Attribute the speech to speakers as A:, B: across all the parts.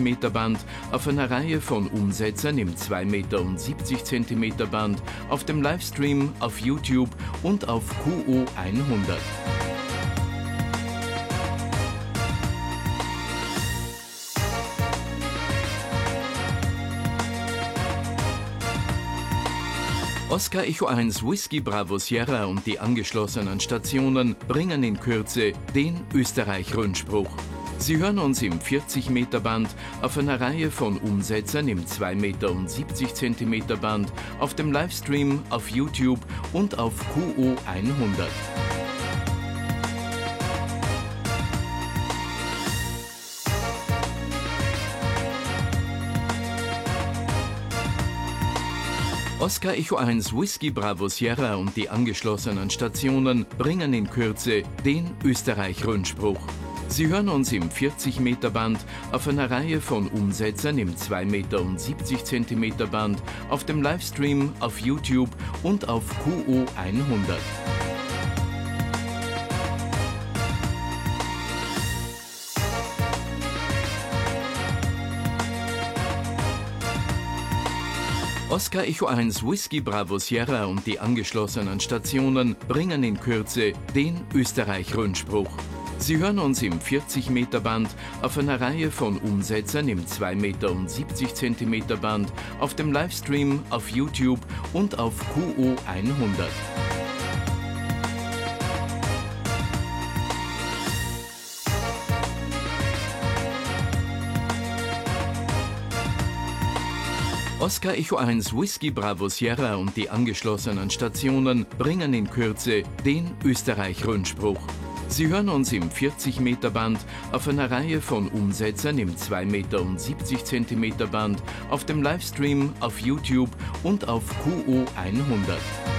A: Meter Band auf einer Reihe von Umsetzern im 2,70 Meter Band, auf dem Livestream auf YouTube und auf QO 100. Oscar Echo 1 Whisky Bravo Sierra und die angeschlossenen Stationen bringen in Kürze den Österreich-Rundspruch. Sie hören uns im 40 Meter Band auf einer Reihe von Umsetzern im 2,70 Meter Band, auf dem Livestream auf YouTube und auf QO 100. Oscar Echo 1 Whisky Bravo Sierra und die angeschlossenen Stationen bringen in Kürze den Österreich-Rundspruch. Sie hören uns im 40 Meter Band auf einer Reihe von Umsetzern im 2,70 Meter Band, auf dem Livestream auf YouTube und auf QO 100. Oscar Echo 1 Whisky Bravo Sierra und die angeschlossenen Stationen bringen in Kürze den Österreich-Rundspruch. Sie hören uns im 40 Meter Band auf einer Reihe von Umsetzern im 2,70 Meter Band, auf dem Livestream auf YouTube und auf QO 100. Oscar Echo 1 Whisky Bravo Sierra und die angeschlossenen Stationen bringen in Kürze den Österreich-Rundspruch. Sie hören uns im 40 Meter Band auf einer Reihe von Umsetzern im 2,70 Meter Band, auf dem Livestream auf YouTube und auf QO 100.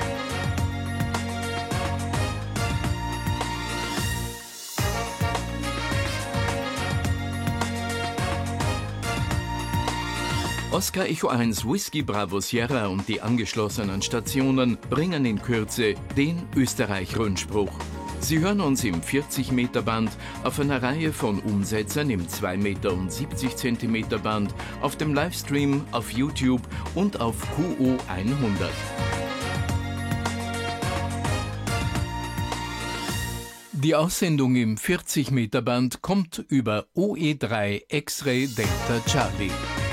A: Oscar Echo 1 Whisky Bravo Sierra und die angeschlossenen Stationen bringen in Kürze den Österreich-Rundspruch. Sie hören uns im 40 Meter Band auf einer Reihe von Umsetzern im 2,70 Meter Band, auf dem Livestream auf YouTube und auf QO 100. Die Aussendung im 40 Meter Band kommt über OE3 X-Ray Delta Charlie.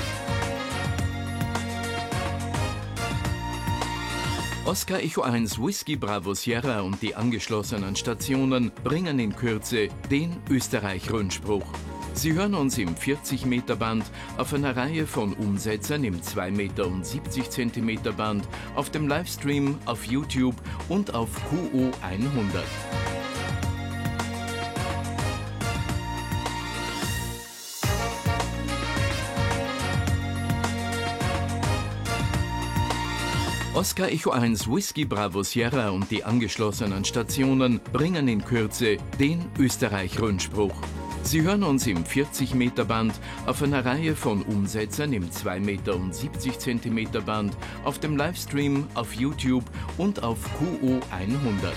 A: Oscar Echo 1 Whisky Bravo Sierra und die angeschlossenen Stationen bringen in Kürze den Österreich-Rundspruch. Sie hören uns im 40 Meter Band auf einer Reihe von Umsetzern im 2,70 Meter Band, auf dem Livestream auf YouTube und auf QO 100. Oscar Echo 1 Whisky Bravo Sierra und die angeschlossenen Stationen bringen in Kürze den Österreich-Rundspruch. Sie hören uns im 40 Meter Band auf einer Reihe von Umsetzern im 2,70 Meter Band, auf dem Livestream auf YouTube und auf QO 100.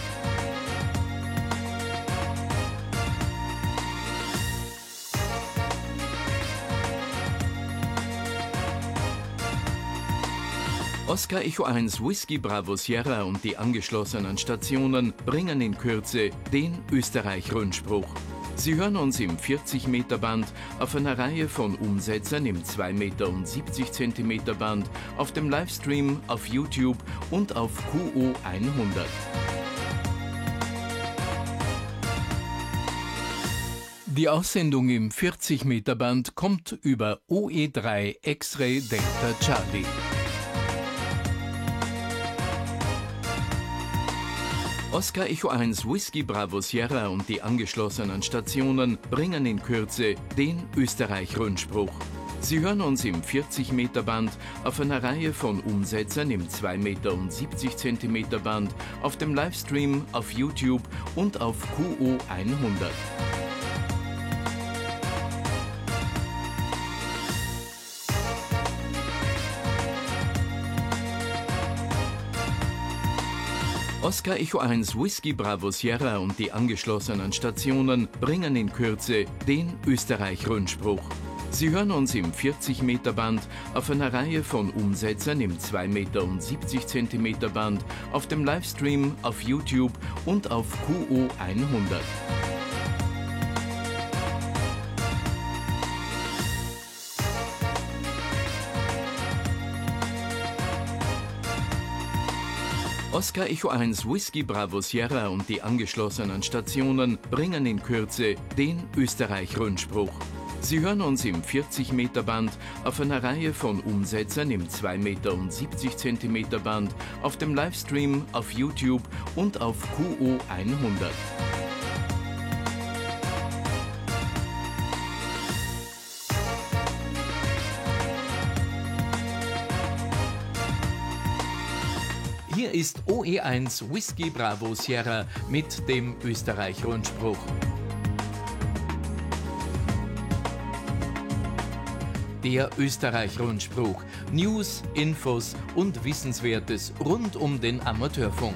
A: Oscar Echo 1 Whisky Bravo Sierra und die angeschlossenen Stationen bringen in Kürze den Österreich-Rundspruch. Sie hören uns im 40 Meter Band auf einer Reihe von Umsetzern im 2,70 Meter Band, auf dem Livestream auf YouTube und auf QO 100. Die Aussendung im 40 Meter Band kommt über OE3 X-Ray Delta Charlie. Oscar Echo 1 Whisky Bravo Sierra und die angeschlossenen Stationen bringen in Kürze den Österreich-Rundspruch. Sie hören uns im 40 Meter Band auf einer Reihe von Umsetzern im 2,70 Meter Band, auf dem Livestream auf YouTube und auf QO 100. Oscar Echo 1 Whisky Bravo Sierra und die angeschlossenen Stationen bringen in Kürze den Österreich-Rundspruch. Sie hören uns im 40-Meter-Band auf einer Reihe von Umsetzern im 2 Meter und 70 Zentimeter Band, auf dem Livestream, auf YouTube und auf QO 100. Oscar Echo 1 Whisky Bravo Sierra und die angeschlossenen Stationen bringen in Kürze den Österreich-Rundspruch. Sie hören uns im 40-Meter-Band auf einer Reihe von Umsetzern im 2 Meter und 70 Zentimeter Band, auf dem Livestream, auf YouTube und auf QO 100. Hier ist OE1 Whisky Bravo Sierra mit dem Österreich-Rundspruch. Der Österreich-Rundspruch. News, Infos und Wissenswertes rund um den Amateurfunk.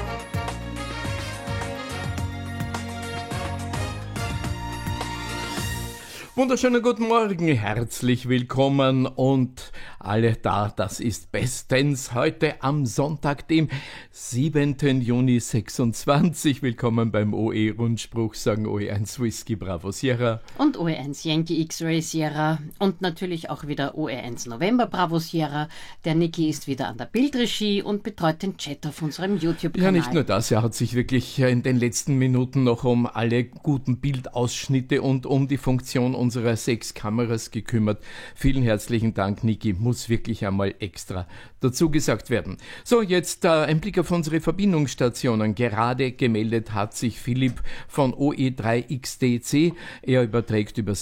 A: Wunderschönen guten Morgen, herzlich willkommen und alle da, das ist bestens heute am Sonntag, dem 7. Juni 26. Willkommen beim OE-Rundspruch, sagen OE1 Whisky Bravo Sierra.
B: Und OE1 Yankee X-Ray Sierra und natürlich auch wieder OE1 November Bravo Sierra. Der Niki ist wieder an der Bildregie und betreut den Chat auf unserem YouTube-Kanal.
A: Ja, nicht nur das, er hat sich wirklich in den letzten Minuten noch um alle guten Bildausschnitte und um die Funktion unserer 6 Kameras gekümmert. Vielen herzlichen Dank, Niki, muss wirklich einmal extra dazu gesagt werden. So, jetzt ein Blick auf unsere Verbindungsstationen. Gerade gemeldet hat sich Philipp von OE3XDC. Er überträgt über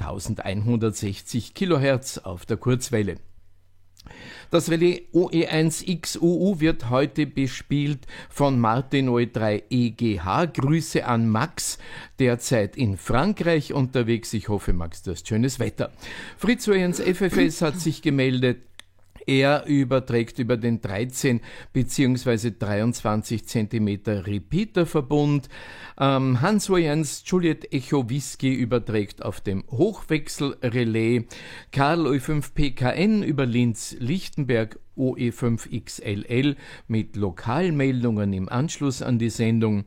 A: 7160 Kilohertz auf der Kurzwelle. Das Relais OE1XUU wird heute bespielt von Martin OE3EGH. Grüße an Max, derzeit in Frankreich unterwegs. Ich hoffe, Max, du hast schönes Wetter. Fritz OE1 FFS hat sich gemeldet. Er überträgt über den 13 bzw. 23 cm Repeaterverbund. Hans OE1 Juliet Echo Whisky überträgt auf dem Hochwechselrelais. Karl OE5 PKN über Linz-Lichtenberg OE5XLL mit Lokalmeldungen im Anschluss an die Sendung.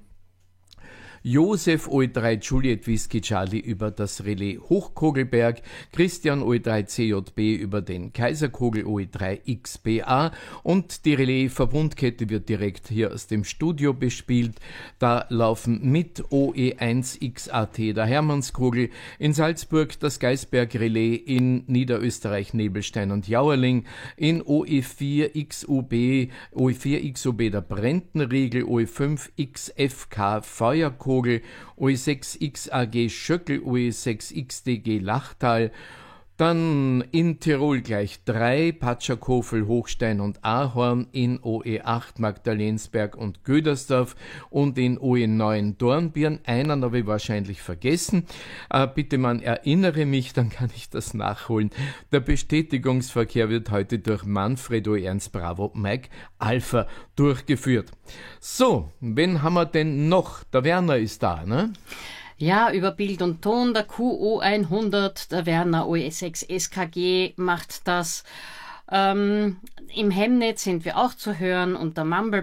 A: Josef OE3 Juliet Whisky Charlie über das Relais Hochkogelberg, Christian OE3 CJB über den Kaiserkogel OE3 XBA und die Relais-Verbundkette wird direkt hier aus dem Studio bespielt. Da laufen mit OE1 XAT der Hermannskogel, in Salzburg das Geisberg Relais, in Niederösterreich Nebelstein und Jauerling, in OE4 XUB der Brentenriegel, OE5 XFK Feuerkogel, OE6XAG Schöckel, OE6XDG Lachtal, dann in Tirol gleich 3, Patschakofel, Hochstein und Ahorn, in OE8 Magdalensberg und Gödersdorf und in OE9 Dornbirn. Einen habe ich wahrscheinlich vergessen. Bitte man erinnere mich, dann kann ich das nachholen. Der Bestätigungsverkehr wird heute durch Manfred OE1 Bravo Mike Alpha durchgeführt. So, wen haben wir denn noch? Der Werner ist da, ne?
B: Ja, über Bild und Ton, der QO 100, der Werner OE6 SKG macht das. Im Hemnet sind wir auch zu hören unter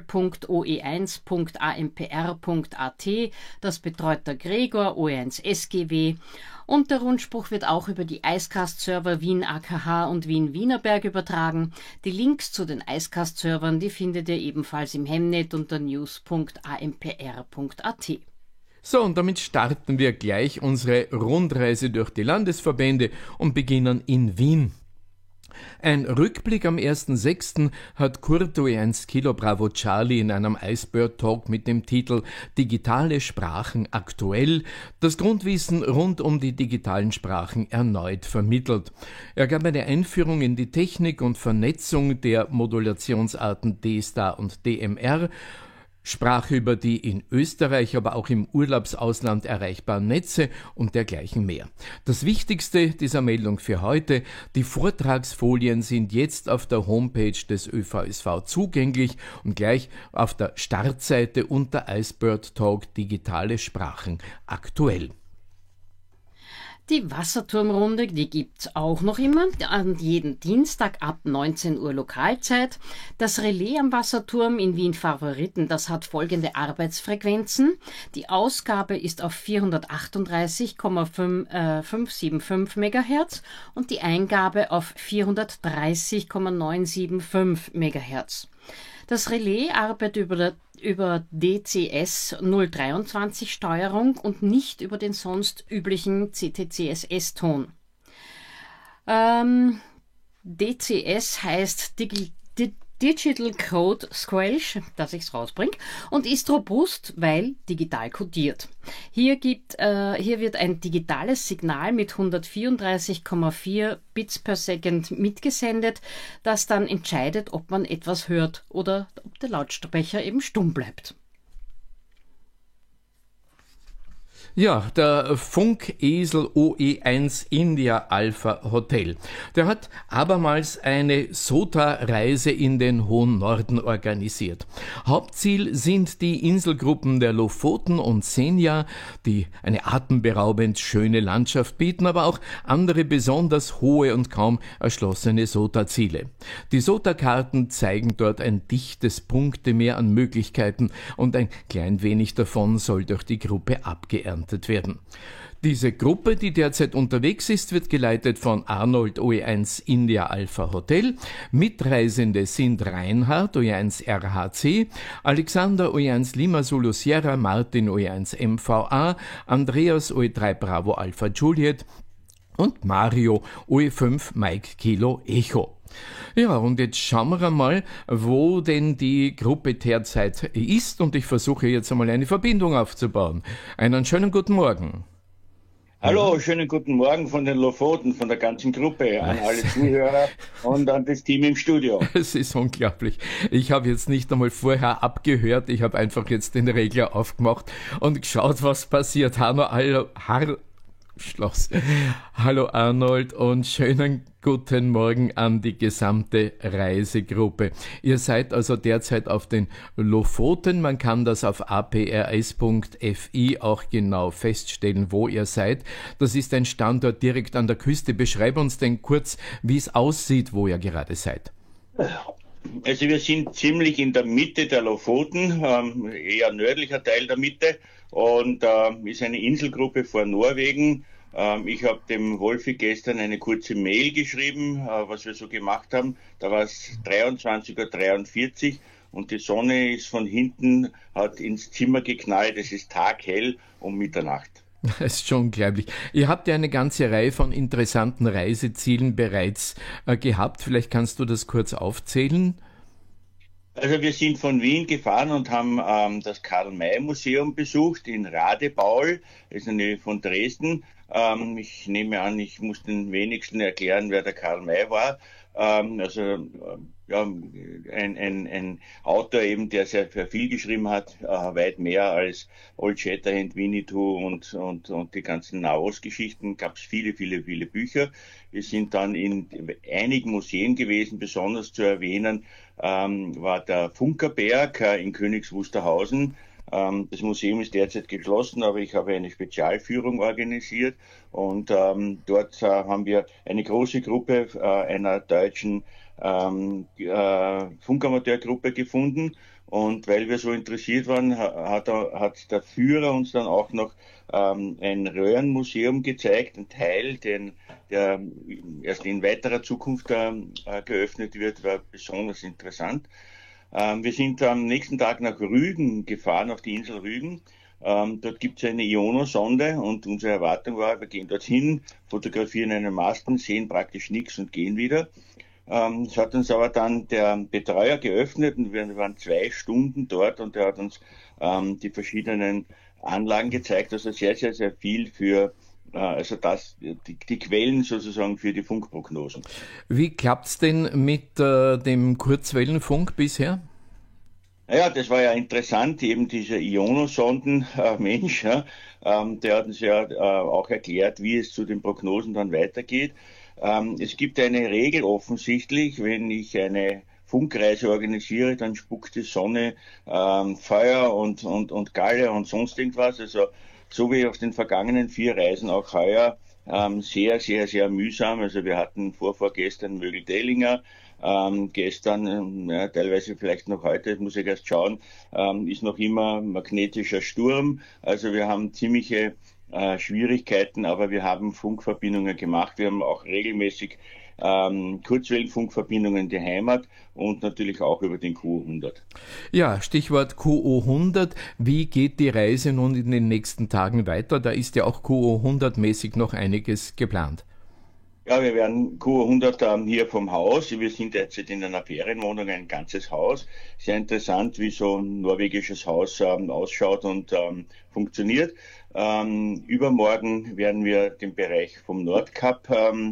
B: mumble.oe1.ampr.at. Das betreut der Gregor OE1 SGW. Und der Rundspruch wird auch über die Icecast-Server Wien AKH und Wien Wienerberg übertragen. Die Links zu den Icecast-Servern, die findet ihr ebenfalls im Hemnet unter news.ampr.at.
A: So, und damit starten wir gleich unsere Rundreise durch die Landesverbände und beginnen in Wien. Ein Rückblick am 1.6. hat Kurt OE1 Kilo Bravo Charlie in einem Icebird Talk mit dem Titel Digitale Sprachen aktuell das Grundwissen rund um die digitalen Sprachen erneut vermittelt. Er gab eine Einführung in die Technik und Vernetzung der Modulationsarten D-Star und DMR, sprach über die in Österreich, aber auch im Urlaubsausland erreichbaren Netze und dergleichen mehr. Das Wichtigste dieser Meldung für heute: Die Vortragsfolien sind jetzt auf der Homepage des ÖVSV zugänglich und gleich auf der Startseite unter Icebird Talk Digitale Sprachen aktuell.
B: Die Wasserturmrunde, die gibt's auch noch immer, an jeden Dienstag ab 19 Uhr Lokalzeit. Das Relais am Wasserturm in Wien Favoriten, das hat folgende Arbeitsfrequenzen. Die Ausgabe ist auf 438,575 MHz und die Eingabe auf 430,975 MHz. Das Relais arbeitet über DCS 023 Steuerung und nicht über den sonst üblichen CTCSS-Ton. DCS heißt Digital Code Squelch, dass ich es rausbringe, und ist robust, weil digital codiert. Hier wird ein digitales Signal mit 134,4 Bits per Second mitgesendet, das dann entscheidet, ob man etwas hört oder ob der Lautsprecher eben stumm bleibt.
A: Ja, der Funkesel OE1 India Alpha Hotel. Der hat abermals eine SOTA-Reise in den hohen Norden organisiert. Hauptziel sind die Inselgruppen der Lofoten und Senja, die eine atemberaubend schöne Landschaft bieten, aber auch andere besonders hohe und kaum erschlossene SOTA-Ziele. Die SOTA-Karten zeigen dort ein dichtes Punktemeer an Möglichkeiten und ein klein wenig davon soll durch die Gruppe abgeerntet werden. Diese Gruppe, die derzeit unterwegs ist, wird geleitet von Arnold OE1 India Alpha Hotel. Mitreisende sind Reinhard OE1 RHC, Alexander OE1 Lima Zulu Sierra, Martin OE1 MVA, Andreas OE3 Bravo Alpha Juliet und Mario OE5 Mike Kilo Echo. Ja, und jetzt schauen wir einmal, wo denn die Gruppe derzeit ist, und ich versuche jetzt einmal eine Verbindung aufzubauen. Einen schönen guten Morgen.
C: Hallo, schönen guten Morgen von den Lofoten, von der ganzen Gruppe, an alle Zuhörer und an das Team im Studio.
A: Es ist unglaublich. Ich habe jetzt nicht einmal vorher abgehört, ich habe einfach jetzt den Regler aufgemacht und geschaut, was passiert. Hallo Arnold und schönen guten Morgen an die gesamte Reisegruppe. Ihr seid also derzeit auf den Lofoten. Man kann das auf aprs.fi auch genau feststellen, wo ihr seid. Das ist ein Standort direkt an der Küste. Beschreib uns denn kurz, wie es aussieht, wo ihr gerade seid.
C: Also wir sind ziemlich in der Mitte der Lofoten, eher nördlicher Teil der Mitte, und ist eine Inselgruppe vor Norwegen. Ich habe dem Wolfi gestern eine kurze Mail geschrieben, was wir so gemacht haben. Da war es 23:43 Uhr und die Sonne ist von hinten, hat ins Zimmer geknallt. Es ist taghell um Mitternacht.
A: Das ist schon unglaublich. Ihr habt ja eine ganze Reihe von interessanten Reisezielen bereits gehabt. Vielleicht kannst du das kurz aufzählen.
C: Also wir sind von Wien gefahren und haben das Karl-May-Museum besucht in Radebaul, das ist in der Nähe von Dresden. Ich nehme an, ich muss den wenigsten erklären, wer der Karl May war. Ein Autor eben, der sehr viel geschrieben hat, weit mehr als Old Shatterhand, Winnetou und die ganzen Nahost-Geschichten. Gab es viele Bücher. Wir sind dann in einigen Museen gewesen. Besonders zu erwähnen war der Funkerberg in Königs Wusterhausen. Das Museum ist derzeit geschlossen, aber ich habe eine Spezialführung organisiert und dort haben wir eine große Gruppe einer deutschen Funkamateurgruppe gefunden, und weil wir so interessiert waren, hat der Führer uns dann auch noch ein Röhrenmuseum gezeigt, ein Teil, der erst in weiterer Zukunft geöffnet wird, war besonders interessant. Wir sind am nächsten Tag nach Rügen gefahren, auf die Insel Rügen. Dort gibt es eine Iono-Sonde und unsere Erwartung war, wir gehen dorthin, fotografieren einen Masten, sehen praktisch nichts und gehen wieder. Es hat uns aber dann der Betreuer geöffnet und wir waren 2 Stunden dort und er hat uns die verschiedenen Anlagen gezeigt, also sehr viel für die Quellen sozusagen für die Funkprognosen.
A: Wie klappt's denn mit dem Kurzwellenfunk bisher?
C: Naja, das war ja interessant, eben dieser Iono-Sonden-Mensch, der hat uns ja auch erklärt, wie es zu den Prognosen dann weitergeht. Es gibt eine Regel offensichtlich, wenn ich eine Funkreise organisiere, dann spuckt die Sonne Feuer und Galle und sonst irgendwas. Also so wie auf den vergangenen 4 Reisen auch heuer sehr, sehr, sehr mühsam. Also wir hatten vorgestern Mögel-Dellinger, gestern, teilweise vielleicht noch heute, muss ich erst schauen, ist noch immer magnetischer Sturm. Also wir haben ziemliche Schwierigkeiten, aber wir haben Funkverbindungen gemacht. Wir haben auch regelmäßig Kurzwellenfunkverbindungen in die Heimat und natürlich auch über den QO100.
A: Ja, Stichwort QO100. Wie geht die Reise nun in den nächsten Tagen weiter? Da ist ja auch QO100-mäßig noch einiges geplant.
C: Ja, wir werden QO100 hier vom Haus. Wir sind jetzt in einer Ferienwohnung, ein ganzes Haus. Sehr interessant, wie so ein norwegisches Haus ausschaut und funktioniert. Übermorgen werden wir den Bereich vom Nordkap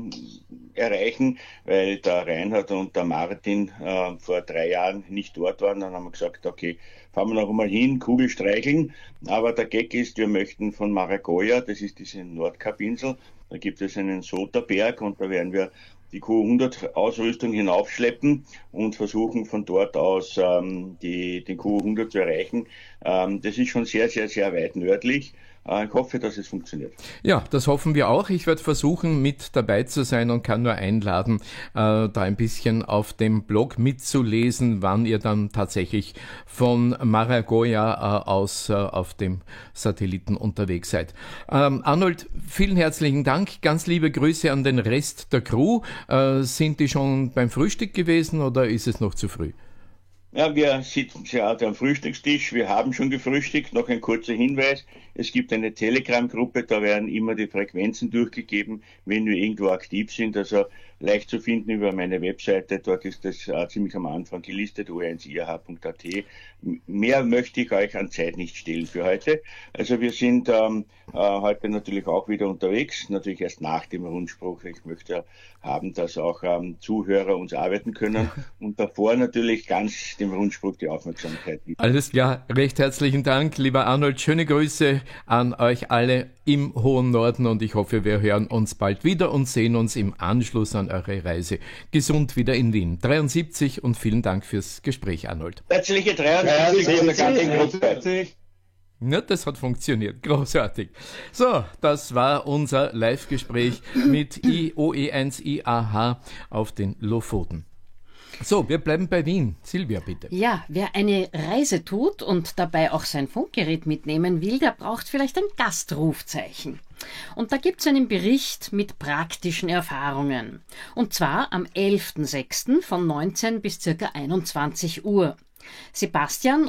C: erreichen, weil der Reinhard und der Martin vor 3 Jahren nicht dort waren. Dann haben wir gesagt, okay, fahren wir noch einmal hin, Kugel streicheln. Aber der Gag ist, wir möchten von Maragoya, das ist diese Nordkapinsel, da gibt es einen Soterberg und da werden wir die Q100-Ausrüstung hinaufschleppen und versuchen von dort aus den Q100 zu erreichen. Das ist schon sehr, sehr, sehr weit nördlich. Ich hoffe, dass es funktioniert.
A: Ja, das hoffen wir auch. Ich werde versuchen, mit dabei zu sein und kann nur einladen, da ein bisschen auf dem Blog mitzulesen, wann ihr dann tatsächlich von Maragoya aus auf dem Satelliten unterwegs seid. Arnold, vielen herzlichen Dank. Ganz liebe Grüße an den Rest der Crew. Sind die schon beim Frühstück gewesen oder ist es noch zu früh?
C: Ja, wir sitzen gerade am Frühstückstisch. Wir haben schon gefrühstückt. Noch ein kurzer Hinweis. Es gibt eine Telegram-Gruppe, da werden immer die Frequenzen durchgegeben, wenn wir irgendwo aktiv sind. Also leicht zu finden über meine Webseite. Dort ist das ziemlich am Anfang gelistet, o1irh.at. Mehr möchte ich euch an Zeit nicht stellen für heute. Also wir sind heute natürlich auch wieder unterwegs. Natürlich erst nach dem Rundspruch. Ich möchte haben, dass auch Zuhörer uns arbeiten können. Und davor natürlich ganz dem Rundspruch die Aufmerksamkeit.
A: Alles klar. Recht herzlichen Dank, lieber Arnold. Schöne Grüße an euch alle im hohen Norden und ich hoffe, wir hören uns bald wieder und sehen uns im Anschluss an eure Reise gesund wieder in Wien. 73 und vielen Dank fürs Gespräch, Arnold.
C: Herzliche 73 von der ganzen Gruppe.
A: Ja, das hat funktioniert. Großartig. So, das war unser Live-Gespräch mit OE1IAH auf den Lofoten. So, wir bleiben bei Wien. Silvia, bitte.
B: Ja, wer eine Reise tut und dabei auch sein Funkgerät mitnehmen will, der braucht vielleicht ein Gastrufzeichen. Und da gibt's einen Bericht mit praktischen Erfahrungen. Und zwar am 11.06. von 19 bis ca. 21 Uhr. Sebastian,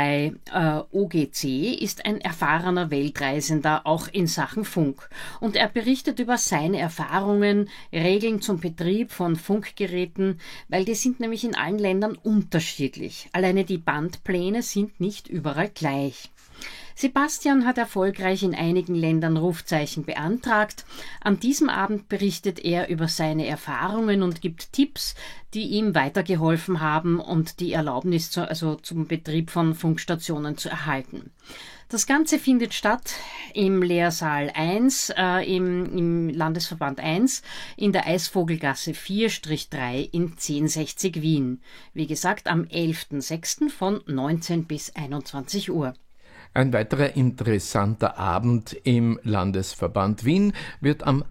B: OE3 OGC, ist ein erfahrener Weltreisender, auch in Sachen Funk. Und er berichtet über seine Erfahrungen, Regeln zum Betrieb von Funkgeräten, weil die sind nämlich in allen Ländern unterschiedlich. Alleine die Bandpläne sind nicht überall gleich. Sebastian hat erfolgreich in einigen Ländern Rufzeichen beantragt. An diesem Abend berichtet er über seine Erfahrungen und gibt Tipps, die ihm weitergeholfen haben und die Erlaubnis zum Betrieb von Funkstationen zu erhalten. Das Ganze findet statt im Lehrsaal 1, im Landesverband 1, in der Eisvogelgasse 4-3 in 1060 Wien. Wie gesagt, am 11.06. von 19 bis 21 Uhr.
A: Ein weiterer interessanter Abend im Landesverband Wien wird am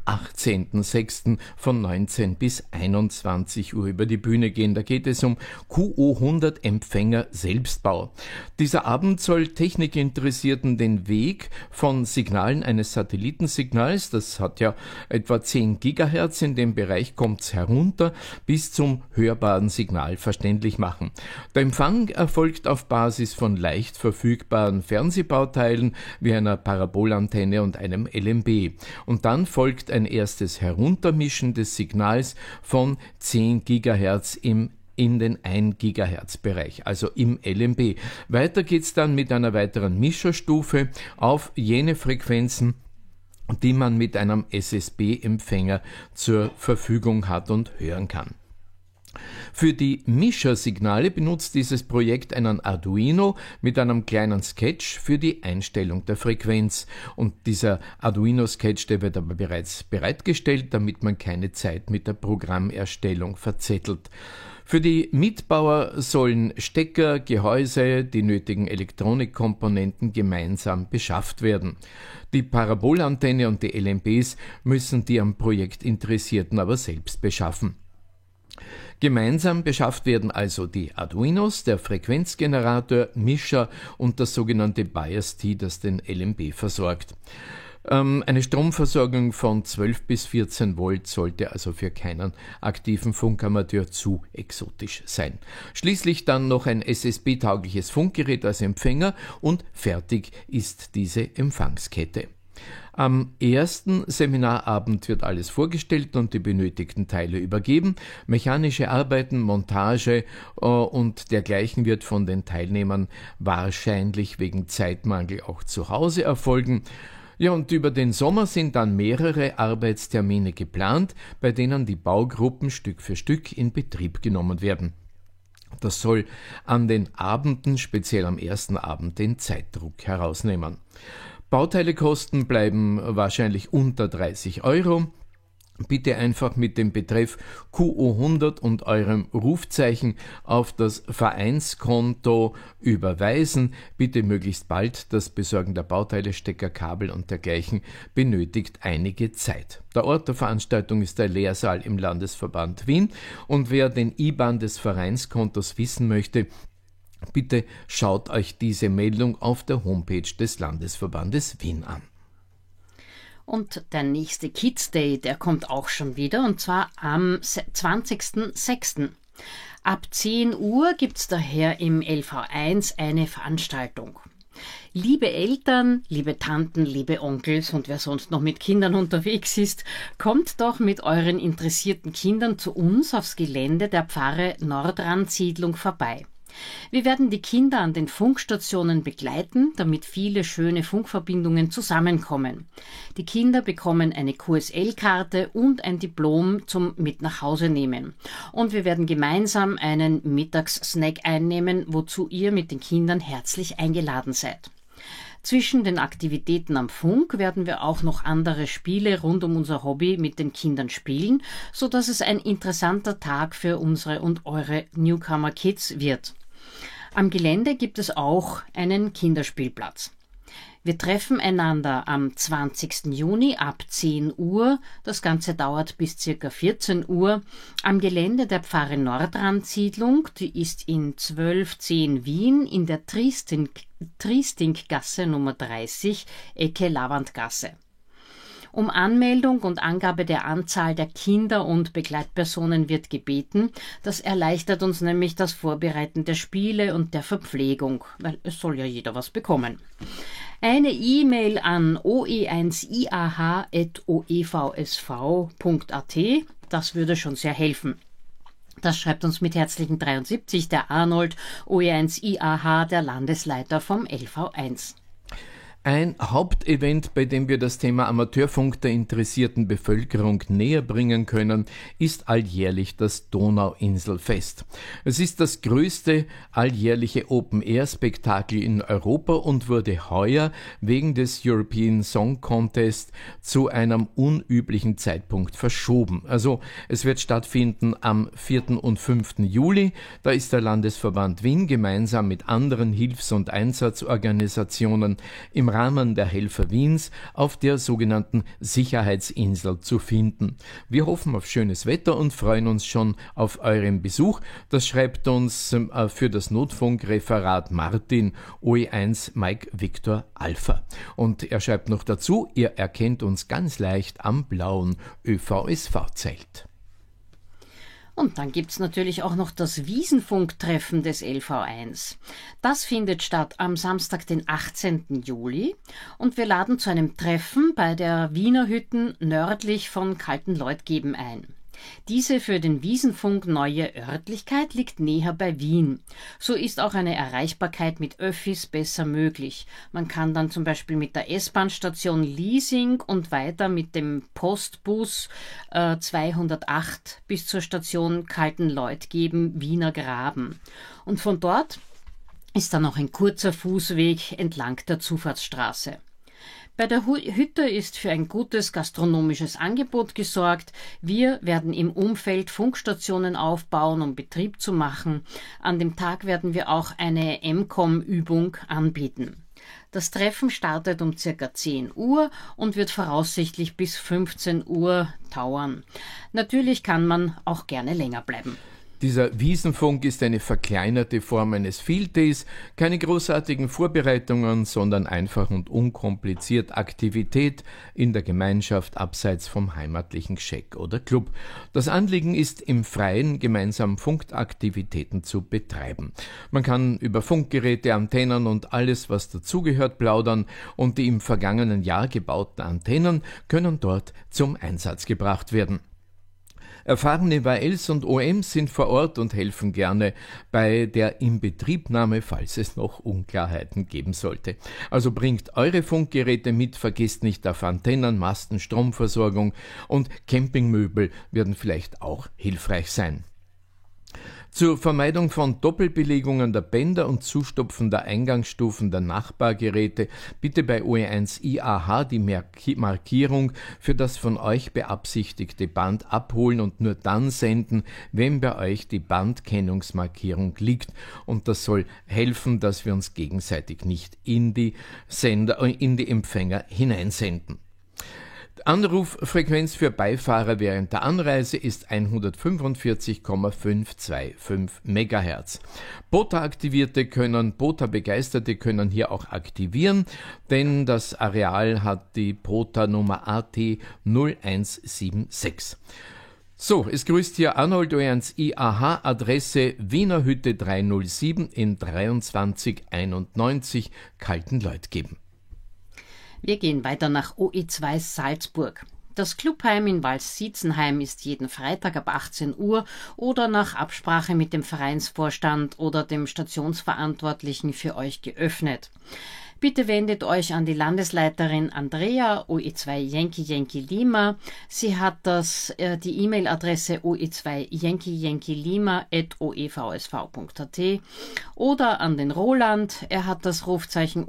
A: 18.06. von 19 bis 21 Uhr über die Bühne gehen. Da geht es um QO100 Empfänger Selbstbau. Dieser Abend soll Technikinteressierten den Weg von Signalen eines Satellitensignals, das hat ja etwa 10 Gigahertz, in dem Bereich kommt's herunter, bis zum hörbaren Signal verständlich machen. Der Empfang erfolgt auf Basis von leicht verfügbaren Fernsehbauteilen wie einer Parabolantenne und einem LMB. Und dann folgt ein erstes Heruntermischen des Signals von 10 Gigahertz in den 1 Gigahertz Bereich, also im LMB. Weiter geht's dann mit einer weiteren Mischerstufe auf jene Frequenzen, die man mit einem SSB-Empfänger zur Verfügung hat und hören kann. Für die Mischersignale benutzt dieses Projekt einen Arduino mit einem kleinen Sketch für die Einstellung der Frequenz. Und dieser Arduino-Sketch, der wird aber bereits bereitgestellt, damit man keine Zeit mit der Programmerstellung verzettelt. Für die Mitbauer sollen Stecker, Gehäuse, die nötigen Elektronikkomponenten gemeinsam beschafft werden. Die Parabolantenne und die LNBs müssen die am Projekt Interessierten aber selbst beschaffen. Gemeinsam beschafft werden also die Arduinos, der Frequenzgenerator, Mischer und das sogenannte BIOS-T, das den LNB versorgt. Eine Stromversorgung von 12 bis 14 Volt sollte also für keinen aktiven Funkamateur zu exotisch sein. Schließlich dann noch ein SSB-taugliches Funkgerät als Empfänger und fertig ist diese Empfangskette. Am ersten Seminarabend wird alles vorgestellt und die benötigten Teile übergeben. Mechanische Arbeiten, Montage und dergleichen wird von den Teilnehmern wahrscheinlich wegen Zeitmangel auch zu Hause erfolgen. Ja, und über den Sommer sind dann mehrere Arbeitstermine geplant, bei denen die Baugruppen Stück für Stück in Betrieb genommen werden. Das soll an den Abenden, speziell am ersten Abend, den Zeitdruck herausnehmen. Bauteilekosten bleiben wahrscheinlich unter 30 €. Bitte einfach mit dem Betreff QO100 und eurem Rufzeichen auf das Vereinskonto überweisen. Bitte möglichst bald. Das Besorgen der Bauteile, Stecker, Kabel und dergleichen benötigt einige Zeit. Der Ort der Veranstaltung ist der Lehrsaal im Landesverband Wien. Und wer den IBAN des Vereinskontos wissen möchte, bitte schaut euch diese Meldung auf der Homepage des Landesverbandes Wien an.
B: Und der nächste Kids Day, der kommt auch schon wieder, und zwar am 20.06. Ab 10 Uhr gibt's daher im LV1 eine Veranstaltung. Liebe Eltern, liebe Tanten, liebe Onkels und wer sonst noch mit Kindern unterwegs ist, kommt doch mit euren interessierten Kindern zu uns aufs Gelände der Pfarre Nordrand-Siedlung vorbei. Wir werden die Kinder an den Funkstationen begleiten, damit viele schöne Funkverbindungen zusammenkommen. Die Kinder bekommen eine QSL-Karte und ein Diplom zum Mit nach Hause nehmen. Und wir werden gemeinsam einen Mittagssnack einnehmen, wozu ihr mit den Kindern herzlich eingeladen seid. Zwischen den Aktivitäten am Funk werden wir auch noch andere Spiele rund um unser Hobby mit den Kindern spielen, sodass es ein interessanter Tag für unsere und eure Newcomer Kids wird. Am Gelände gibt es auch einen Kinderspielplatz. Wir treffen einander am 20. Juni ab 10 Uhr. Das Ganze dauert bis ca. 14 Uhr am Gelände der Pfarre Nordrand-Siedlung. Die ist in 1210 Wien in der Triestinkgasse Nummer 30, Ecke Lavandgasse. Um Anmeldung und Angabe der Anzahl der Kinder und Begleitpersonen wird gebeten. Das erleichtert uns nämlich das Vorbereiten der Spiele und der Verpflegung, weil es soll ja jeder was bekommen. Eine E-Mail an oe1iah@oevsv.at, das würde schon sehr helfen. Das schreibt uns mit herzlichen 73 der Arnold, OE1IAH, der Landesleiter vom LV1.
A: Ein Hauptevent, bei dem wir das Thema Amateurfunk der interessierten Bevölkerung näher bringen können, ist alljährlich das Donauinselfest. Es ist das größte alljährliche Open-Air-Spektakel in Europa und wurde heuer wegen des European Song Contest zu einem unüblichen Zeitpunkt verschoben. Also es wird stattfinden am 4. und 5. Juli. Da ist der Landesverband Wien gemeinsam mit anderen Hilfs- und Einsatzorganisationen im Rahmen der Helfer Wiens auf der sogenannten Sicherheitsinsel zu finden. Wir hoffen auf schönes Wetter und freuen uns schon auf euren Besuch. Das schreibt uns für das Notfunkreferat Martin, OE1 Mike Victor Alpha. Und er schreibt noch dazu, ihr erkennt uns ganz leicht am blauen ÖVSV-Zelt.
B: Und dann gibt's natürlich auch noch das Wiesenfunktreffen des LV1. Das findet statt am Samstag, den 18. Juli. Und wir laden zu einem Treffen bei der Wiener Hütten nördlich von Kaltenleutgeben ein. Diese für den Wiesenfunk neue Örtlichkeit liegt näher bei Wien. So ist auch eine Erreichbarkeit mit Öffis besser möglich. Man kann dann zum Beispiel mit der S-Bahn-Station Liesing und weiter mit dem Postbus 208 bis zur Station Kaltenleutgeben, Wiener Graben. Und von dort ist dann noch ein kurzer Fußweg entlang der Zufahrtsstraße. Bei der Hütte ist für ein gutes gastronomisches Angebot gesorgt. Wir werden im Umfeld Funkstationen aufbauen, um Betrieb zu machen. An dem Tag werden wir auch eine MCOM-Übung anbieten. Das Treffen startet um ca. 10 Uhr und wird voraussichtlich bis 15 Uhr dauern. Natürlich kann man auch gerne länger bleiben.
A: Dieser Wiesenfunk ist eine verkleinerte Form eines Field Days, keine großartigen Vorbereitungen, sondern einfach und unkompliziert Aktivität in der Gemeinschaft abseits vom heimatlichen Scheck oder Club. Das Anliegen ist, im Freien gemeinsam Funkaktivitäten zu betreiben. Man kann über Funkgeräte, Antennen und alles, was dazugehört, plaudern, und die im vergangenen Jahr gebauten Antennen können dort zum Einsatz gebracht werden. Erfahrene WLs und OMs sind vor Ort und helfen gerne bei der Inbetriebnahme, falls es noch Unklarheiten geben sollte. Also bringt eure Funkgeräte mit, vergesst nicht auf Antennen, Masten, Stromversorgung, und Campingmöbel werden vielleicht auch hilfreich sein. Zur Vermeidung von Doppelbelegungen der Bänder und Zustopfen der Eingangsstufen der Nachbargeräte bitte bei OE1 IAH die Markierung für das von euch beabsichtigte Band abholen und nur dann senden, wenn bei euch die Bandkennungsmarkierung liegt. Und das soll helfen, dass wir uns gegenseitig nicht in die Empfänger hineinsenden. Anruffrequenz für Beifahrer während der Anreise ist 145,525 MHz. BOTA-Begeisterte können hier auch aktivieren, denn das Areal hat die BOTA-Nummer AT 0176. So, es grüßt hier Arnold OE1 IAH, Adresse Wiener Hütte 307 in 2391 Kaltenleutgeben.
B: Wir gehen weiter nach OE2 Salzburg. Das Clubheim in Waldsiezenheim ist jeden Freitag ab 18 Uhr oder nach Absprache mit dem Vereinsvorstand oder dem Stationsverantwortlichen für euch geöffnet. Bitte wendet euch an die Landesleiterin Andrea, OE2 Yankee Lima. Sie hat die E-Mail-Adresse oe2 yankee-lima@oevsv.at oder an den Roland. Er hat das Rufzeichen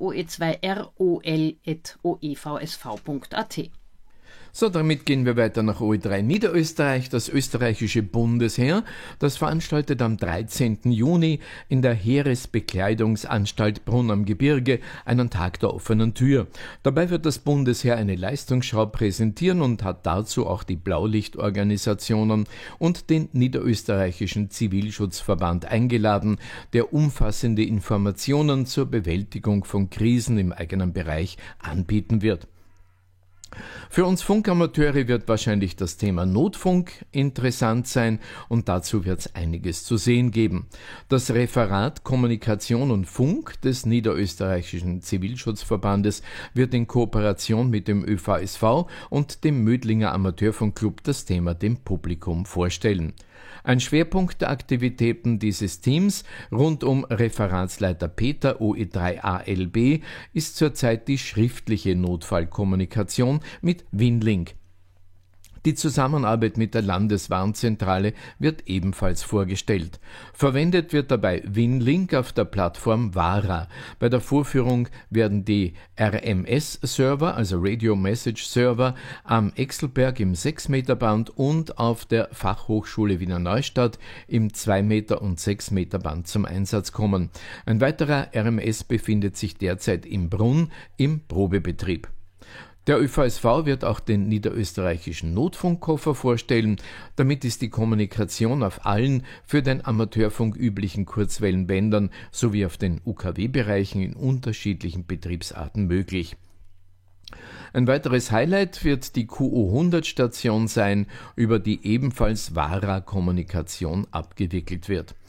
B: oe2rol@oevsv.at.
A: So, damit gehen wir weiter nach OE3 Niederösterreich. Das österreichische Bundesheer, das veranstaltet am 13. Juni in der Heeresbekleidungsanstalt Brunn am Gebirge einen Tag der offenen Tür. Dabei wird das Bundesheer eine Leistungsschau präsentieren und hat dazu auch die Blaulichtorganisationen und den Niederösterreichischen Zivilschutzverband eingeladen, der umfassende Informationen zur Bewältigung von Krisen im eigenen Bereich anbieten wird. Für uns Funkamateure wird wahrscheinlich das Thema Notfunk interessant sein, und dazu wird es einiges zu sehen geben. Das Referat Kommunikation und Funk des Niederösterreichischen Zivilschutzverbandes wird in Kooperation mit dem ÖVSV und dem Mödlinger Amateurfunkclub das Thema dem Publikum vorstellen. Ein Schwerpunkt der Aktivitäten dieses Teams rund um Referatsleiter Peter OE3 ALB ist zurzeit die schriftliche Notfallkommunikation mit Winlink. Die Zusammenarbeit mit der Landeswarnzentrale wird ebenfalls vorgestellt. Verwendet wird dabei Winlink auf der Plattform VARA. Bei der Vorführung werden die RMS-Server, also Radio Message Server, am Exelberg im 6-Meter-Band und auf der Fachhochschule Wiener Neustadt im 2 und 6 Meter Band zum Einsatz kommen. Ein weiterer RMS befindet sich derzeit in Brunn im Probebetrieb. Der ÖVSV wird auch den niederösterreichischen Notfunkkoffer vorstellen. Damit ist die Kommunikation auf allen für den Amateurfunk üblichen Kurzwellenbändern sowie auf den UKW-Bereichen in unterschiedlichen Betriebsarten möglich. Ein weiteres Highlight wird die QO100-Station sein, über die ebenfalls VARA-Kommunikation abgewickelt wird.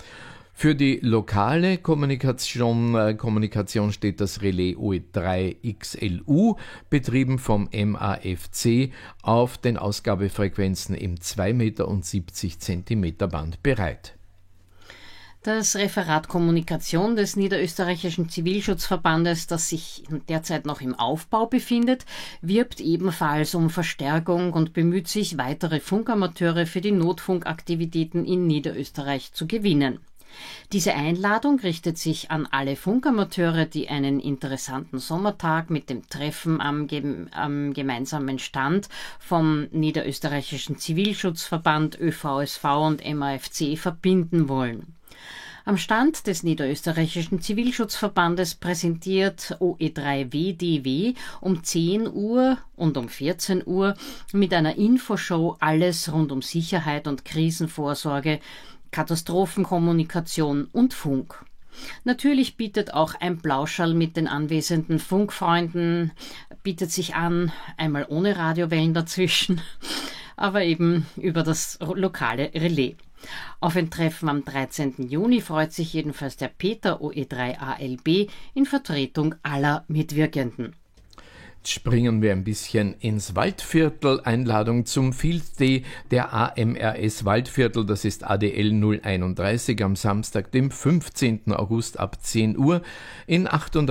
A: Für die lokale Kommunikation steht das Relais OE3XLU, betrieben vom MAFC, auf den Ausgabefrequenzen im 2 Meter und 70 Zentimeter Band bereit.
B: Das Referat Kommunikation des Niederösterreichischen Zivilschutzverbandes, das sich derzeit noch im Aufbau befindet, wirbt ebenfalls um Verstärkung und bemüht sich, weitere Funkamateure für die Notfunkaktivitäten in Niederösterreich zu gewinnen. Diese Einladung richtet sich an alle Funkamateure, die einen interessanten Sommertag mit dem Treffen am gemeinsamen Stand vom Niederösterreichischen Zivilschutzverband, ÖVSV und MAFC verbinden wollen. Am Stand des Niederösterreichischen Zivilschutzverbandes präsentiert OE3WDW um 10 Uhr und um 14 Uhr mit einer Infoshow alles rund um Sicherheit und Krisenvorsorge, Katastrophenkommunikation und Funk. Natürlich bietet auch ein Plauschall mit den anwesenden Funkfreunden, bietet sich an, einmal ohne Radiowellen dazwischen, aber eben über das lokale Relais. Auf ein Treffen am 13. Juni freut sich jedenfalls der Peter OE3ALB in Vertretung aller Mitwirkenden.
A: Jetzt springen wir ein bisschen ins Waldviertel. Einladung zum Field Day der AMRS Waldviertel, das ist ADL 031 am Samstag, dem 15. August ab 10 Uhr in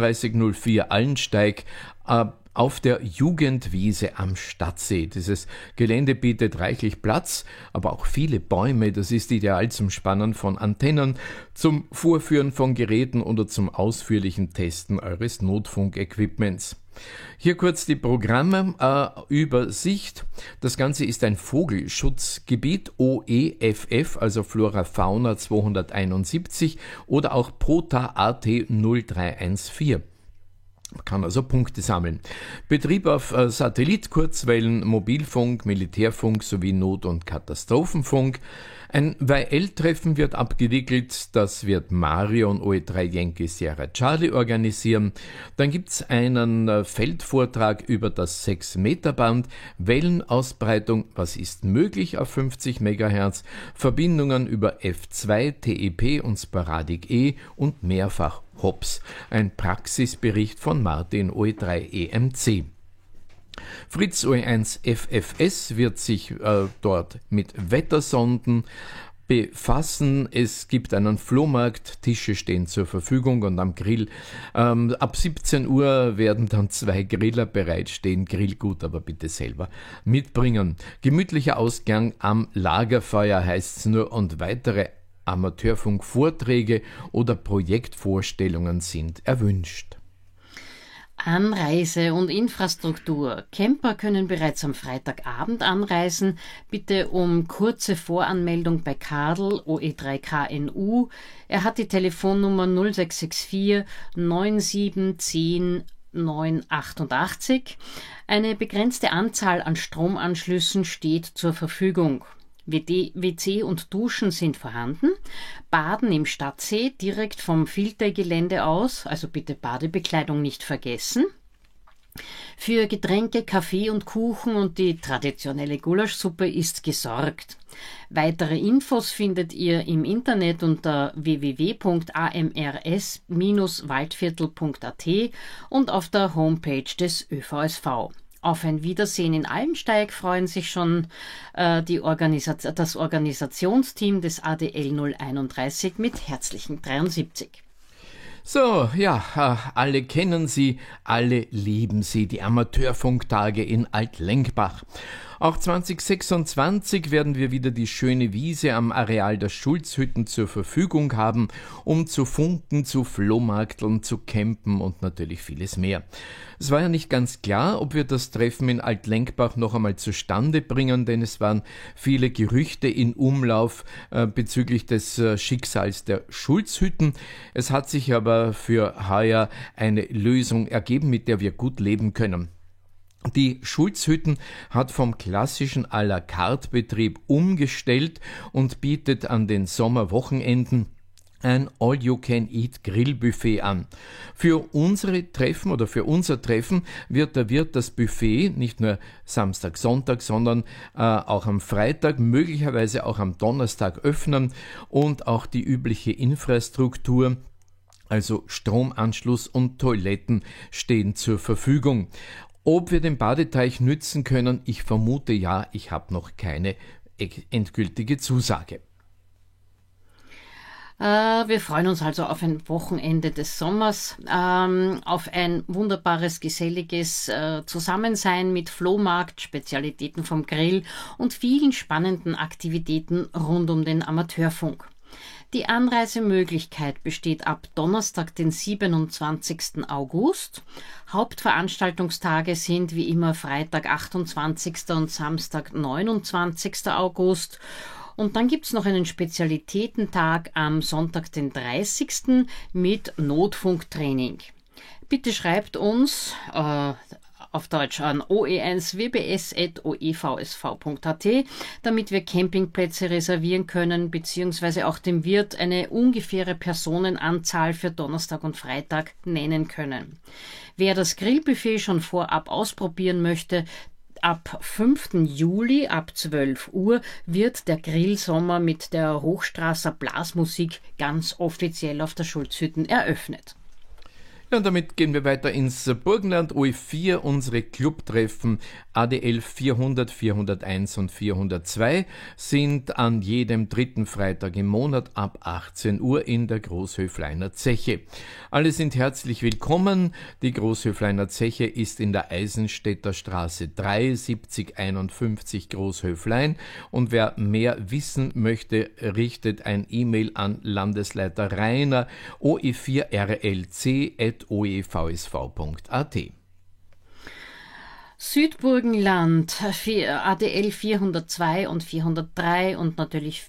A: 3804 Allensteig auf der Jugendwiese am Stadtsee. Dieses Gelände bietet reichlich Platz, aber auch viele Bäume. Das ist ideal zum Spannen von Antennen, zum Vorführen von Geräten oder zum ausführlichen Testen eures Notfunkequipments. Hier kurz die Programmübersicht. Das Ganze ist ein Vogelschutzgebiet OEFF, also Flora Fauna 271 oder auch POTA AT 0314. Man kann also Punkte sammeln. Betrieb auf Satellit, Kurzwellen, Mobilfunk, Militärfunk sowie Not- und Katastrophenfunk. Ein YL-Treffen wird abgewickelt, das wird Marion OE3 Yankee Sierra Charlie organisieren. Dann gibt's einen Feldvortrag über das 6-Meter-Band, Wellenausbreitung, was ist möglich auf 50 MHz, Verbindungen über F2, TEP und Sporadik E und mehrfach Hops. Ein Praxisbericht von Martin OE3 EMC. Fritz OE1 FFS wird sich dort mit Wettersonden befassen. Es gibt einen Flohmarkt, Tische stehen zur Verfügung und am Grill. Ab 17 Uhr werden dann 2 Griller bereitstehen. Grillgut aber bitte selber mitbringen. Gemütlicher Ausgang am Lagerfeuer heißt's nur und weitere Amateurfunk-Vorträge oder Projektvorstellungen sind erwünscht.
B: Anreise und Infrastruktur. Camper können bereits am Freitagabend anreisen. Bitte um kurze Voranmeldung bei Kadel OE3KNU. Er hat die Telefonnummer 0664 9710 988. Eine begrenzte Anzahl an Stromanschlüssen steht zur Verfügung. WC und Duschen sind vorhanden. Baden im Stadtsee direkt vom Filtergelände aus, also bitte Badebekleidung nicht vergessen. Für Getränke, Kaffee und Kuchen und die traditionelle Gulaschsuppe ist gesorgt. Weitere Infos findet ihr im Internet unter www.amrs-waldviertel.at und auf der Homepage des ÖVSV. Auf ein Wiedersehen in Allensteig freuen sich schon das Organisationsteam des ADL 031 mit herzlichen 73.
A: So, ja, alle kennen sie, alle lieben sie, die Amateurfunktage in Altlenkbach. Auch 2026 werden wir wieder die schöne Wiese am Areal der Schulzhütten zur Verfügung haben, um zu funken, zu Flohmarkteln, zu campen und natürlich vieles mehr. Es war ja nicht ganz klar, ob wir das Treffen in Altlenkbach noch einmal zustande bringen, denn es waren viele Gerüchte in Umlauf bezüglich des Schicksals der Schulzhütten. Es hat sich aber für heuer eine Lösung ergeben, mit der wir gut leben können. Die Schulzhütten hat vom klassischen à la carte Betrieb umgestellt und bietet an den Sommerwochenenden ein All-You-Can-Eat-Grillbuffet an. Für unsere Treffen oder für unser Treffen wird der Wirt das Buffet nicht nur Samstag, Sonntag, sondern auch am Freitag, möglicherweise auch am Donnerstag öffnen und auch die übliche Infrastruktur, also Stromanschluss und Toiletten, stehen zur Verfügung. Ob wir den Badeteich nützen können, ich vermute ja, ich habe noch keine endgültige Zusage.
B: Wir freuen uns also auf ein Wochenende des Sommers, auf ein wunderbares, geselliges Zusammensein mit Flohmarkt, Spezialitäten vom Grill und vielen spannenden Aktivitäten rund um den Amateurfunk. Die Anreisemöglichkeit besteht ab Donnerstag, den 27. August. Hauptveranstaltungstage sind wie immer Freitag, 28. und Samstag, 29. August. Und dann gibt's noch einen Spezialitätentag am Sonntag, den 30. mit Notfunktraining. Bitte schreibt uns auf Deutsch an oe1wbs@oevsv.at, damit wir Campingplätze reservieren können, beziehungsweise auch dem Wirt eine ungefähre Personenanzahl für Donnerstag und Freitag nennen können. Wer das Grillbuffet schon vorab ausprobieren möchte, ab 5. Juli ab 12 Uhr wird der Grillsommer mit der Hochstrasser Blasmusik ganz offiziell auf der Schulzhütten eröffnet.
A: Ja, und damit gehen wir weiter ins Burgenland. OE4, unsere Clubtreffen ADL 400, 401 und 402 sind an jedem dritten Freitag im Monat ab 18 Uhr in der Großhöfleiner Zeche. Alle sind herzlich willkommen. Die Großhöfleiner Zeche ist in der Eisenstädter Straße 3, 7051 Großhöflein. Und wer mehr wissen möchte, richtet ein E-Mail an Landesleiter Rainer oe4rlc@oevsv.at.
B: Südburgenland, ADL 402 und 403 und natürlich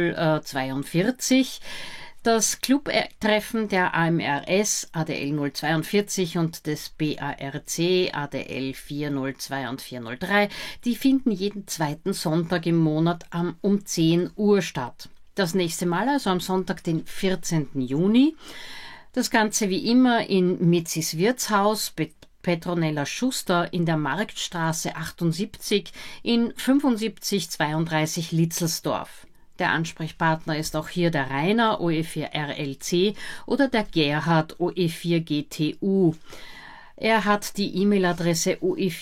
B: 042. Das Clubtreffen der AMRS ADL 042 und des BARC ADL 402 und 403, die finden jeden zweiten Sonntag im Monat um 10 Uhr statt. Das nächste Mal also am Sonntag, den 14. Juni. Das Ganze wie immer in Mitzis Wirtshaus, Petronella Schuster in der Marktstraße 78 in 7532 Litzelsdorf. Der Ansprechpartner ist auch hier der Rainer OE4RLC oder der Gerhard OE4GTU. Er hat die E-Mail-Adresse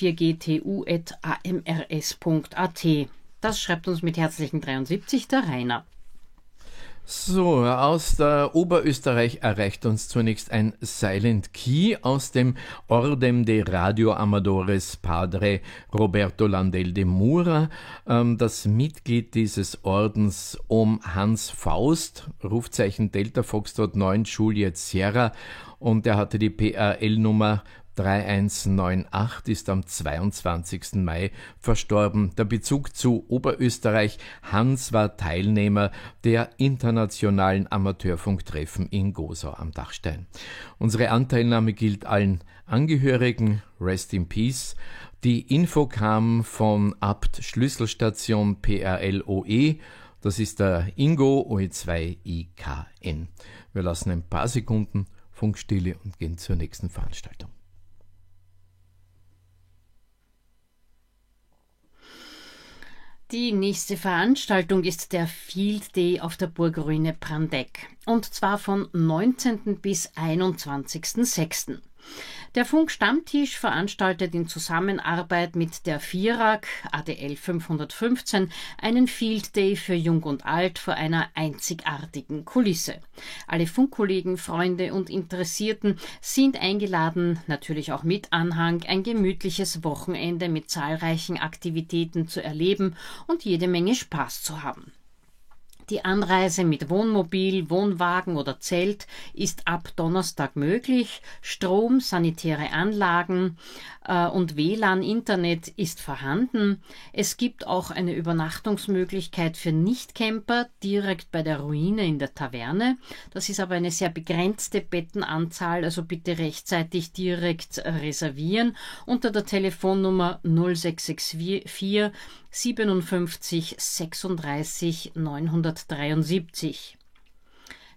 B: oe4gtu@amrs.at. Das schreibt uns mit herzlichen 73 der Rainer.
A: So, aus der Oberösterreich erreicht uns zunächst ein Silent Key aus dem Ordem de Radio Amadores Padre Roberto Landel de Mura. Das Mitglied dieses Ordens Hans Faust, Rufzeichen Delta Foxtrot 9 Juliet Sierra, und er hatte die PRL-Nummer 3198, ist am 22. Mai verstorben. Der Bezug zu Oberösterreich: Hans war Teilnehmer der internationalen Amateurfunktreffen in Gosau am Dachstein. Unsere Anteilnahme gilt allen Angehörigen. Rest in Peace. Die Info kam von Abt Schlüsselstation PRLOE. Das ist der Ingo OE2IKN. Wir lassen ein paar Sekunden Funkstille und gehen zur nächsten Veranstaltung.
B: Die nächste Veranstaltung ist der Field Day auf der Burgruine Brandeck, und zwar von 19. bis 21.06. Der Funk-Stammtisch veranstaltet in Zusammenarbeit mit der FIRAG ADL 515 einen Field Day für Jung und Alt vor einer einzigartigen Kulisse. Alle Funkkollegen, Freunde und Interessierten sind eingeladen, natürlich auch mit Anhang, ein gemütliches Wochenende mit zahlreichen Aktivitäten zu erleben und jede Menge Spaß zu haben. Die Anreise mit Wohnmobil, Wohnwagen oder Zelt ist ab Donnerstag möglich. Strom, sanitäre Anlagen und WLAN-Internet ist vorhanden. Es gibt auch eine Übernachtungsmöglichkeit für Nichtcamper direkt bei der Ruine in der Taverne. Das ist aber eine sehr begrenzte Bettenanzahl, also bitte rechtzeitig direkt reservieren unter der Telefonnummer 0664 57 36 973.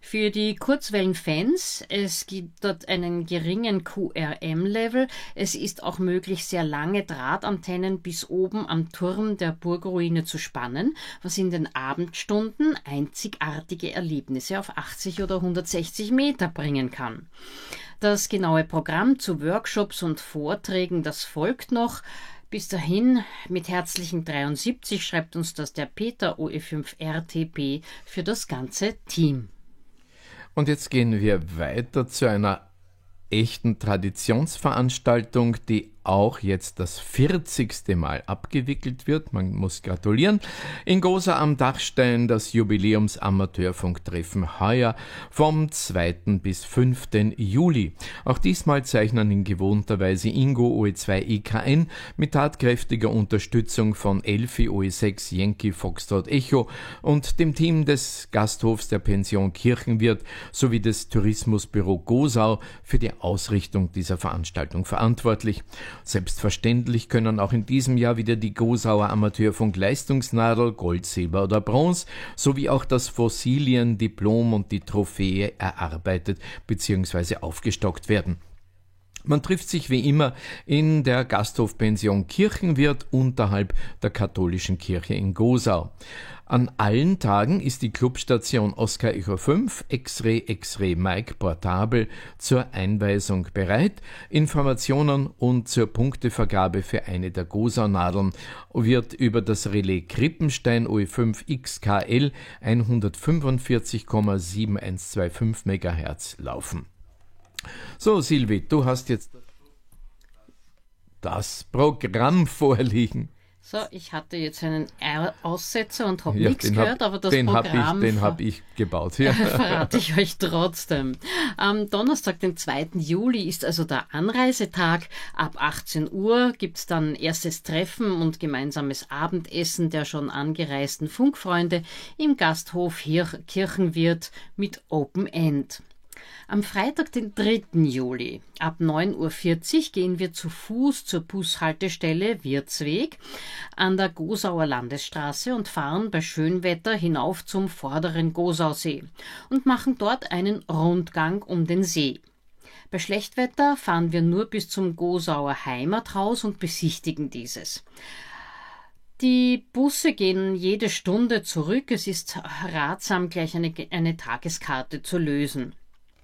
B: Für die Kurzwellenfans, es gibt dort einen geringen QRM-Level. Es ist auch möglich, sehr lange Drahtantennen bis oben am Turm der Burgruine zu spannen, was in den Abendstunden einzigartige Erlebnisse auf 80 oder 160 Meter bringen kann. Das genaue Programm zu Workshops und Vorträgen, das folgt noch. Bis dahin, mit herzlichen 73 schreibt uns das der Peter OE5RTP für das ganze Team.
A: Und jetzt gehen wir weiter zu einer echten Traditionsveranstaltung, die auch jetzt das 40. Mal abgewickelt wird. Man muss gratulieren. In Gosa am Dachstein das Jubiläums-Amateurfunktreffen heuer vom 2. bis 5. Juli. Auch diesmal zeichnen in gewohnter Weise Ingo OE2IKN mit tatkräftiger Unterstützung von Elfi OE6 Yankee Foxtrot Echo und dem Team des Gasthofs der Pension Kirchenwirt sowie des Tourismusbüro Gosau für die Ausrichtung dieser Veranstaltung verantwortlich. Selbstverständlich können auch in diesem Jahr wieder die Gosauer Amateurfunk-Leistungsnadel, Gold, Silber oder Bronze, sowie auch das Fossilien-Diplom und die Trophäe erarbeitet bzw. aufgestockt werden. Man trifft sich wie immer in der Gasthofpension Kirchenwirt unterhalb der katholischen Kirche in Gosau. An allen Tagen ist die Clubstation Oscar Echo 5 X-Ray Mike portabel zur Einweisung bereit. Informationen und zur Punktevergabe für eine der Gosau-Nadeln wird das Relais Krippenstein OE5 XKL 145,7125 MHz laufen. So, Silvi, du hast jetzt das Programm vorliegen.
B: So, ich hatte jetzt einen Aussetzer und habe nichts gehört, aber das Programm...
A: Den habe ich gebaut. Ja.
B: Verrate ich euch trotzdem. Am Donnerstag, den 2. Juli, ist also der Anreisetag. Ab 18 Uhr gibt es dann erstes Treffen und gemeinsames Abendessen der schon angereisten Funkfreunde im Gasthof Kirchenwirt mit Open End. Am Freitag, den 3. Juli, ab 9.40 Uhr gehen wir zu Fuß zur Bushaltestelle Wirtsweg an der Gosauer Landesstraße und fahren bei Schönwetter hinauf zum vorderen Gosausee und machen dort einen Rundgang um den See. Bei Schlechtwetter fahren wir nur bis zum Gosauer Heimathaus und besichtigen dieses. Die Busse gehen jede Stunde zurück. Es ist ratsam, gleich eine Tageskarte zu lösen.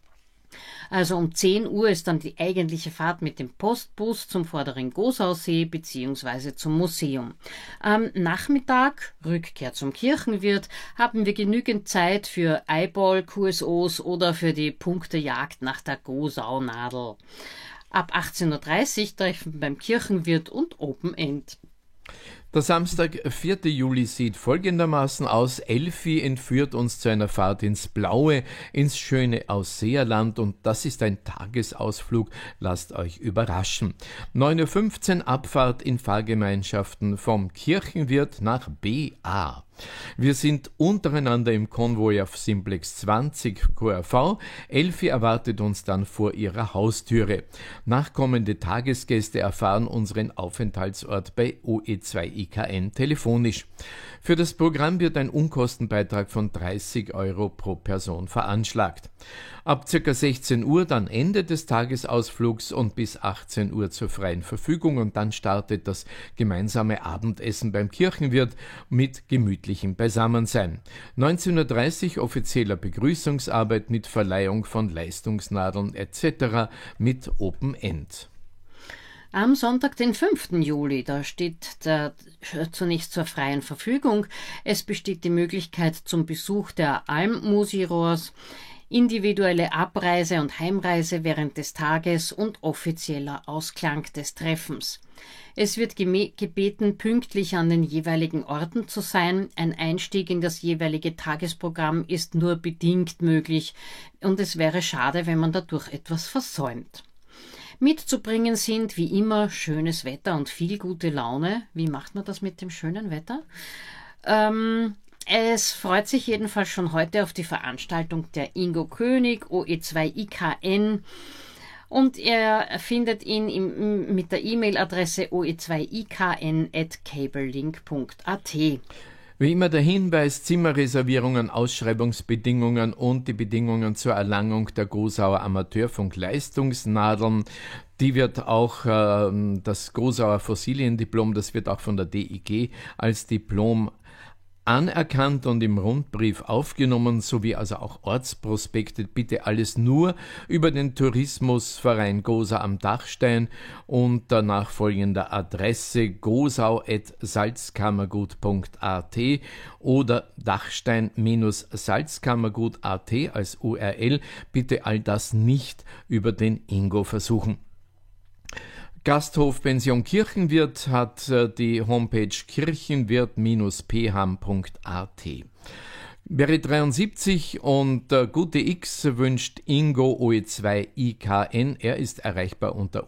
B: Also um 10 Uhr ist dann die eigentliche Fahrt mit dem Postbus zum vorderen Gosausee bzw. zum Museum. Am Nachmittag, Rückkehr zum Kirchenwirt, haben wir genügend Zeit für Eyeball, QSOs oder für die Punktejagd nach der Gosau-Nadel. Ab 18.30 Uhr treffen beim Kirchenwirt und Open End.
A: Der Samstag, 4. Juli, sieht folgendermaßen aus. Elfi entführt uns zu einer Fahrt ins Blaue, ins schöne Ausseerland und das ist ein Tagesausflug. Lasst euch überraschen. 9.15 Uhr Abfahrt in Fahrgemeinschaften vom Kirchenwirt nach BA. Wir sind untereinander im Konvoi auf Simplex 20 QRV. Elfi erwartet uns dann vor ihrer Haustüre. Nachkommende Tagesgäste erfahren unseren Aufenthaltsort bei OE2IKN telefonisch. Für das Programm wird ein Unkostenbeitrag von 30 € pro Person veranschlagt. Ab ca. 16 Uhr dann Ende des Tagesausflugs und bis 18 Uhr zur freien Verfügung und dann startet das gemeinsame Abendessen beim Kirchenwirt mit gemütlichem Beisammensein. 19.30 Uhr offizieller Begrüßungsarbeit mit Verleihung von Leistungsnadeln etc. mit Open End.
B: Am Sonntag, den 5. Juli, da steht zunächst zur freien Verfügung. Es besteht die Möglichkeit zum Besuch der Alm-Musirohrs, individuelle Abreise und Heimreise während des Tages und offizieller Ausklang des Treffens. Es wird gebeten, pünktlich an den jeweiligen Orten zu sein. Ein Einstieg in das jeweilige Tagesprogramm ist nur bedingt möglich und es wäre schade, wenn man dadurch etwas versäumt. Mitzubringen sind wie immer schönes Wetter und viel gute Laune. Wie macht man das mit dem schönen Wetter? Es freut sich jedenfalls schon heute auf die Veranstaltung der Ingo König, OE2IKN. Und ihr findet ihn mit der E-Mail-Adresse oe2ikn@cablelink.at.
A: Wie immer der Hinweis: Zimmerreservierungen, Ausschreibungsbedingungen und die Bedingungen zur Erlangung der Gosauer Amateurfunk-Leistungsnadeln. Die wird auch das Gosauer Fossiliendiplom, das wird auch von der DIG als Diplom anerkannt und im Rundbrief aufgenommen, sowie also auch Ortsprospekte. Bitte alles nur über den Tourismusverein Gosau am Dachstein und der nachfolgender Adresse gosau@salzkammergut.at oder Dachstein-salzkammergut.at als URL. Bitte all das nicht über den Ingo versuchen. Gasthof Pension Kirchenwirt hat die Homepage kirchenwirt-pham.at. Berry 73 und Gute X wünscht Ingo OE2IKN. Er ist erreichbar unter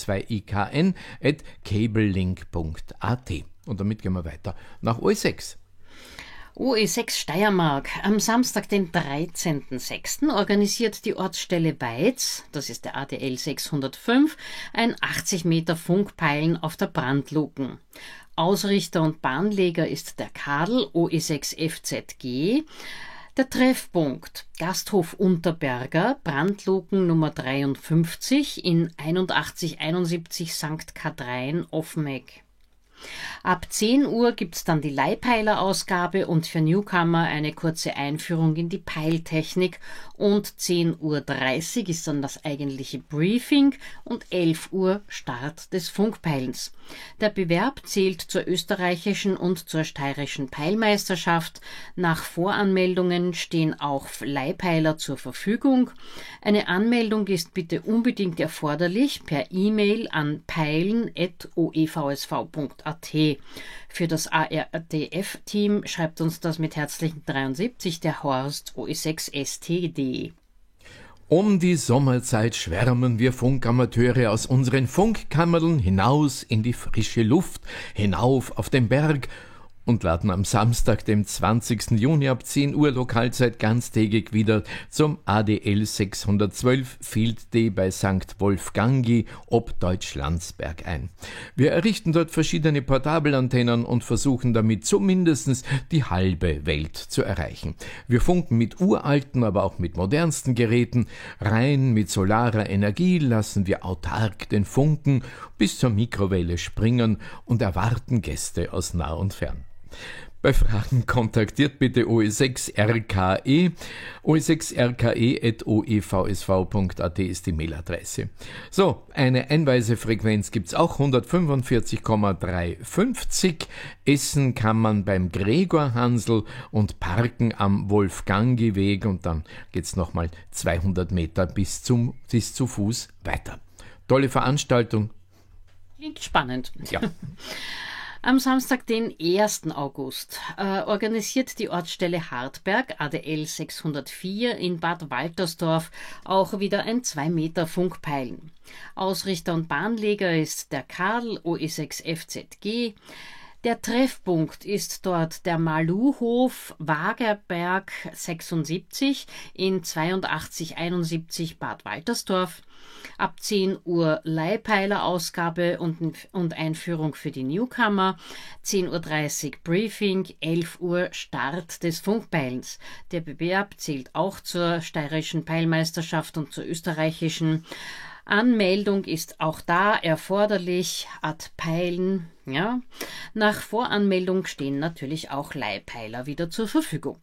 A: oe2ikn@cablelink.at. Und damit gehen wir weiter nach OE6.
B: OE6 Steiermark. Am Samstag, den 13.06. organisiert die Ortsstelle Weiz, das ist der ADL 605, ein 80 Meter Funkpeilen auf der Brandluken. Ausrichter und Bahnleger ist der Kadel OE6 FZG. Der Treffpunkt Gasthof Unterberger, Brandluken Nummer 53 in 8171 St. Kadrein, Offenegg. Ab 10 Uhr gibt's dann die Leihpeiler-Ausgabe und für Newcomer eine kurze Einführung in die Peiltechnik und 10:30 Uhr ist dann das eigentliche Briefing und 11 Uhr Start des Funkpeilens. Der Bewerb zählt zur österreichischen und zur steirischen Peilmeisterschaft. Nach Voranmeldungen stehen auch Leihpeiler zur Verfügung. Eine Anmeldung ist bitte unbedingt erforderlich per E-Mail an peilen@oevsv.at. Für das ARDF-Team schreibt uns das mit herzlichen 73 der Horst OE6STD.
A: Um die Sommerzeit schwärmen wir Funkamateure aus unseren Funkkammern hinaus in die frische Luft, hinauf auf den Berg und laden am Samstag, dem 20. Juni ab 10 Uhr Lokalzeit ganztägig wieder zum ADL 612 Field Day bei St. Wolfgangi ob Deutschlandsberg ein. Wir errichten dort verschiedene Portabelantennen und versuchen damit zumindest die halbe Welt zu erreichen. Wir funken mit uralten, aber auch mit modernsten Geräten. Rein mit solarer Energie lassen wir autark den Funken bis zur Mikrowelle springen und erwarten Gäste aus nah und fern. Bei Fragen kontaktiert bitte OE6RKE. OE6RKE@oevsv.at ist die Mailadresse. So, eine Einweisefrequenz gibt's auch, 145,350. Essen kann man beim Gregor Hansl und parken am Wolfgangi-Weg und dann geht's nochmal 200 Meter bis zu Fuß weiter. Tolle Veranstaltung.
B: Klingt spannend.
A: Ja.
B: Am Samstag, den 1. August, organisiert die Ortsstelle Hartberg ADL 604 in Bad Waltersdorf auch wieder ein 2 Meter Funkpeilen. Ausrichter und Bahnleger ist der Kadel OE6 FZG. Der Treffpunkt ist dort der Maluhof Wagerberg 76 in 8271 Bad Waltersdorf. Ab 10 Uhr Leihpeiler-Ausgabe und Einführung für die Newcomer, 10:30 Uhr Briefing, 11 Uhr Start des Funkpeilens. Der Bewerb zählt auch zur steirischen Peilmeisterschaft und zur österreichischen. Anmeldung ist auch da erforderlich, ad Peilen. Ja. Nach Voranmeldung stehen natürlich auch Leihpeiler wieder zur Verfügung.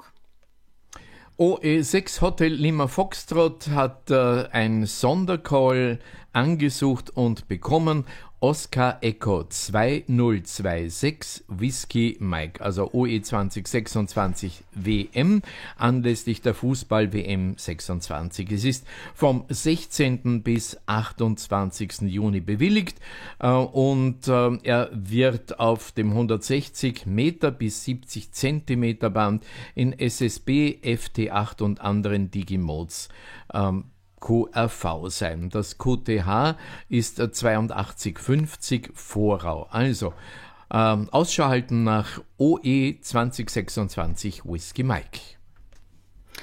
A: OE6 Hotel Lima Foxtrot hat ein Sondercall angesucht und bekommen. Oscar Echo 2026 Whisky Mike, also OE 2026 WM, anlässlich der Fußball-WM 26. Es ist vom 16. bis 28. Juni bewilligt und er wird auf dem 160 Meter bis 70 Zentimeter Band in SSB, FT8 und anderen Digimodes QRV sein. Das QTH ist 8250 Vorau. Also Ausschau halten nach OE 2026 Whisky Mike.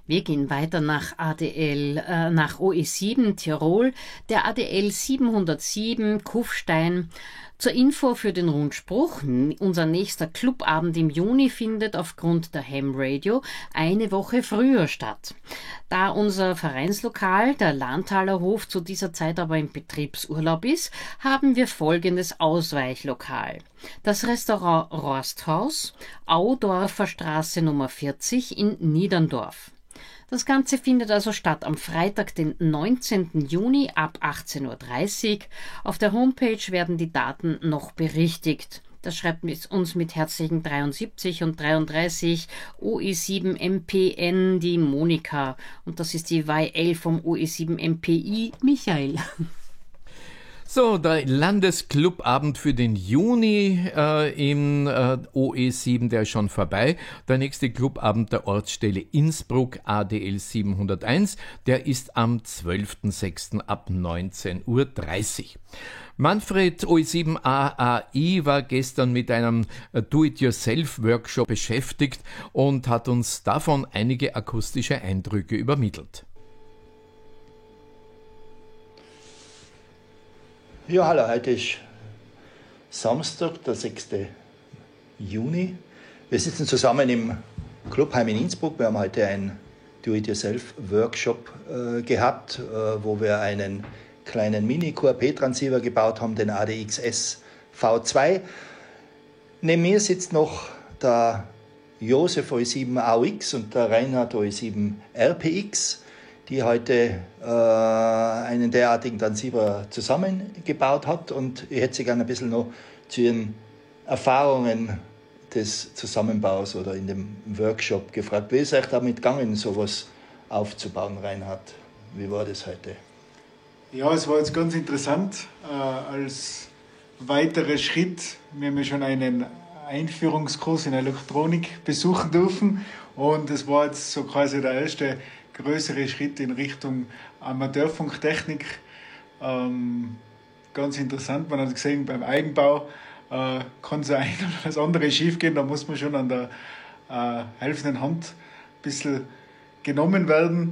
B: Wir gehen weiter nach nach OE7 Tirol, der ADL 707 Kufstein. Zur Info für den Rundspruch: Unser nächster Clubabend im Juni findet aufgrund der Ham Radio eine Woche früher statt. Da unser Vereinslokal, der Lahntaler Hof, zu dieser Zeit aber im Betriebsurlaub ist, haben wir folgendes Ausweichlokal. Das Restaurant Rosthaus, Audorfer Straße Nummer 40 in Niederndorf. Das Ganze findet also statt am Freitag, den 19. Juni ab 18.30 Uhr. Auf der Homepage werden die Daten noch berichtigt. Das schreibt uns mit herzlichen 73 und 33 OE7 MPN die Monika. Und das ist die YL vom OE7 MPI Michael.
A: So, der Landesclubabend für den Juni im OE7, der ist schon vorbei. Der nächste Clubabend der Ortsstelle Innsbruck, ADL 701, der ist am 12.06. ab 19.30 Uhr. Manfred OE7 AAI war gestern mit einem Do-it-yourself-Workshop beschäftigt und hat uns davon einige akustische Eindrücke übermittelt.
D: Ja, hallo, heute ist Samstag, der 6. Juni. Wir sitzen zusammen im Clubheim in Innsbruck. Wir haben heute einen Do-it-yourself-Workshop gehabt, wo wir einen kleinen Mini-QRP-Transceiver gebaut haben, den ADXS V2. Neben mir sitzt noch der Josef OE7 AUX und der Reinhard OE7 RPX, die heute einen derartigen Transceiver zusammengebaut hat. Und ich hätte Sie gerne ein bisschen noch zu Ihren Erfahrungen des Zusammenbaus oder in dem Workshop gefragt. Wie ist euch damit gegangen, sowas aufzubauen, Reinhard? Wie war das heute?
E: Ja, es war jetzt ganz interessant. Als weiterer Schritt, wir haben ja schon einen Einführungskurs in Elektronik besuchen dürfen. Und es war jetzt so quasi der erste größere Schritt in Richtung Amateurfunktechnik. Ganz interessant, man hat gesehen, beim Eigenbau kann so ein oder das andere schief gehen, da muss man schon an der helfenden Hand ein bisschen genommen werden.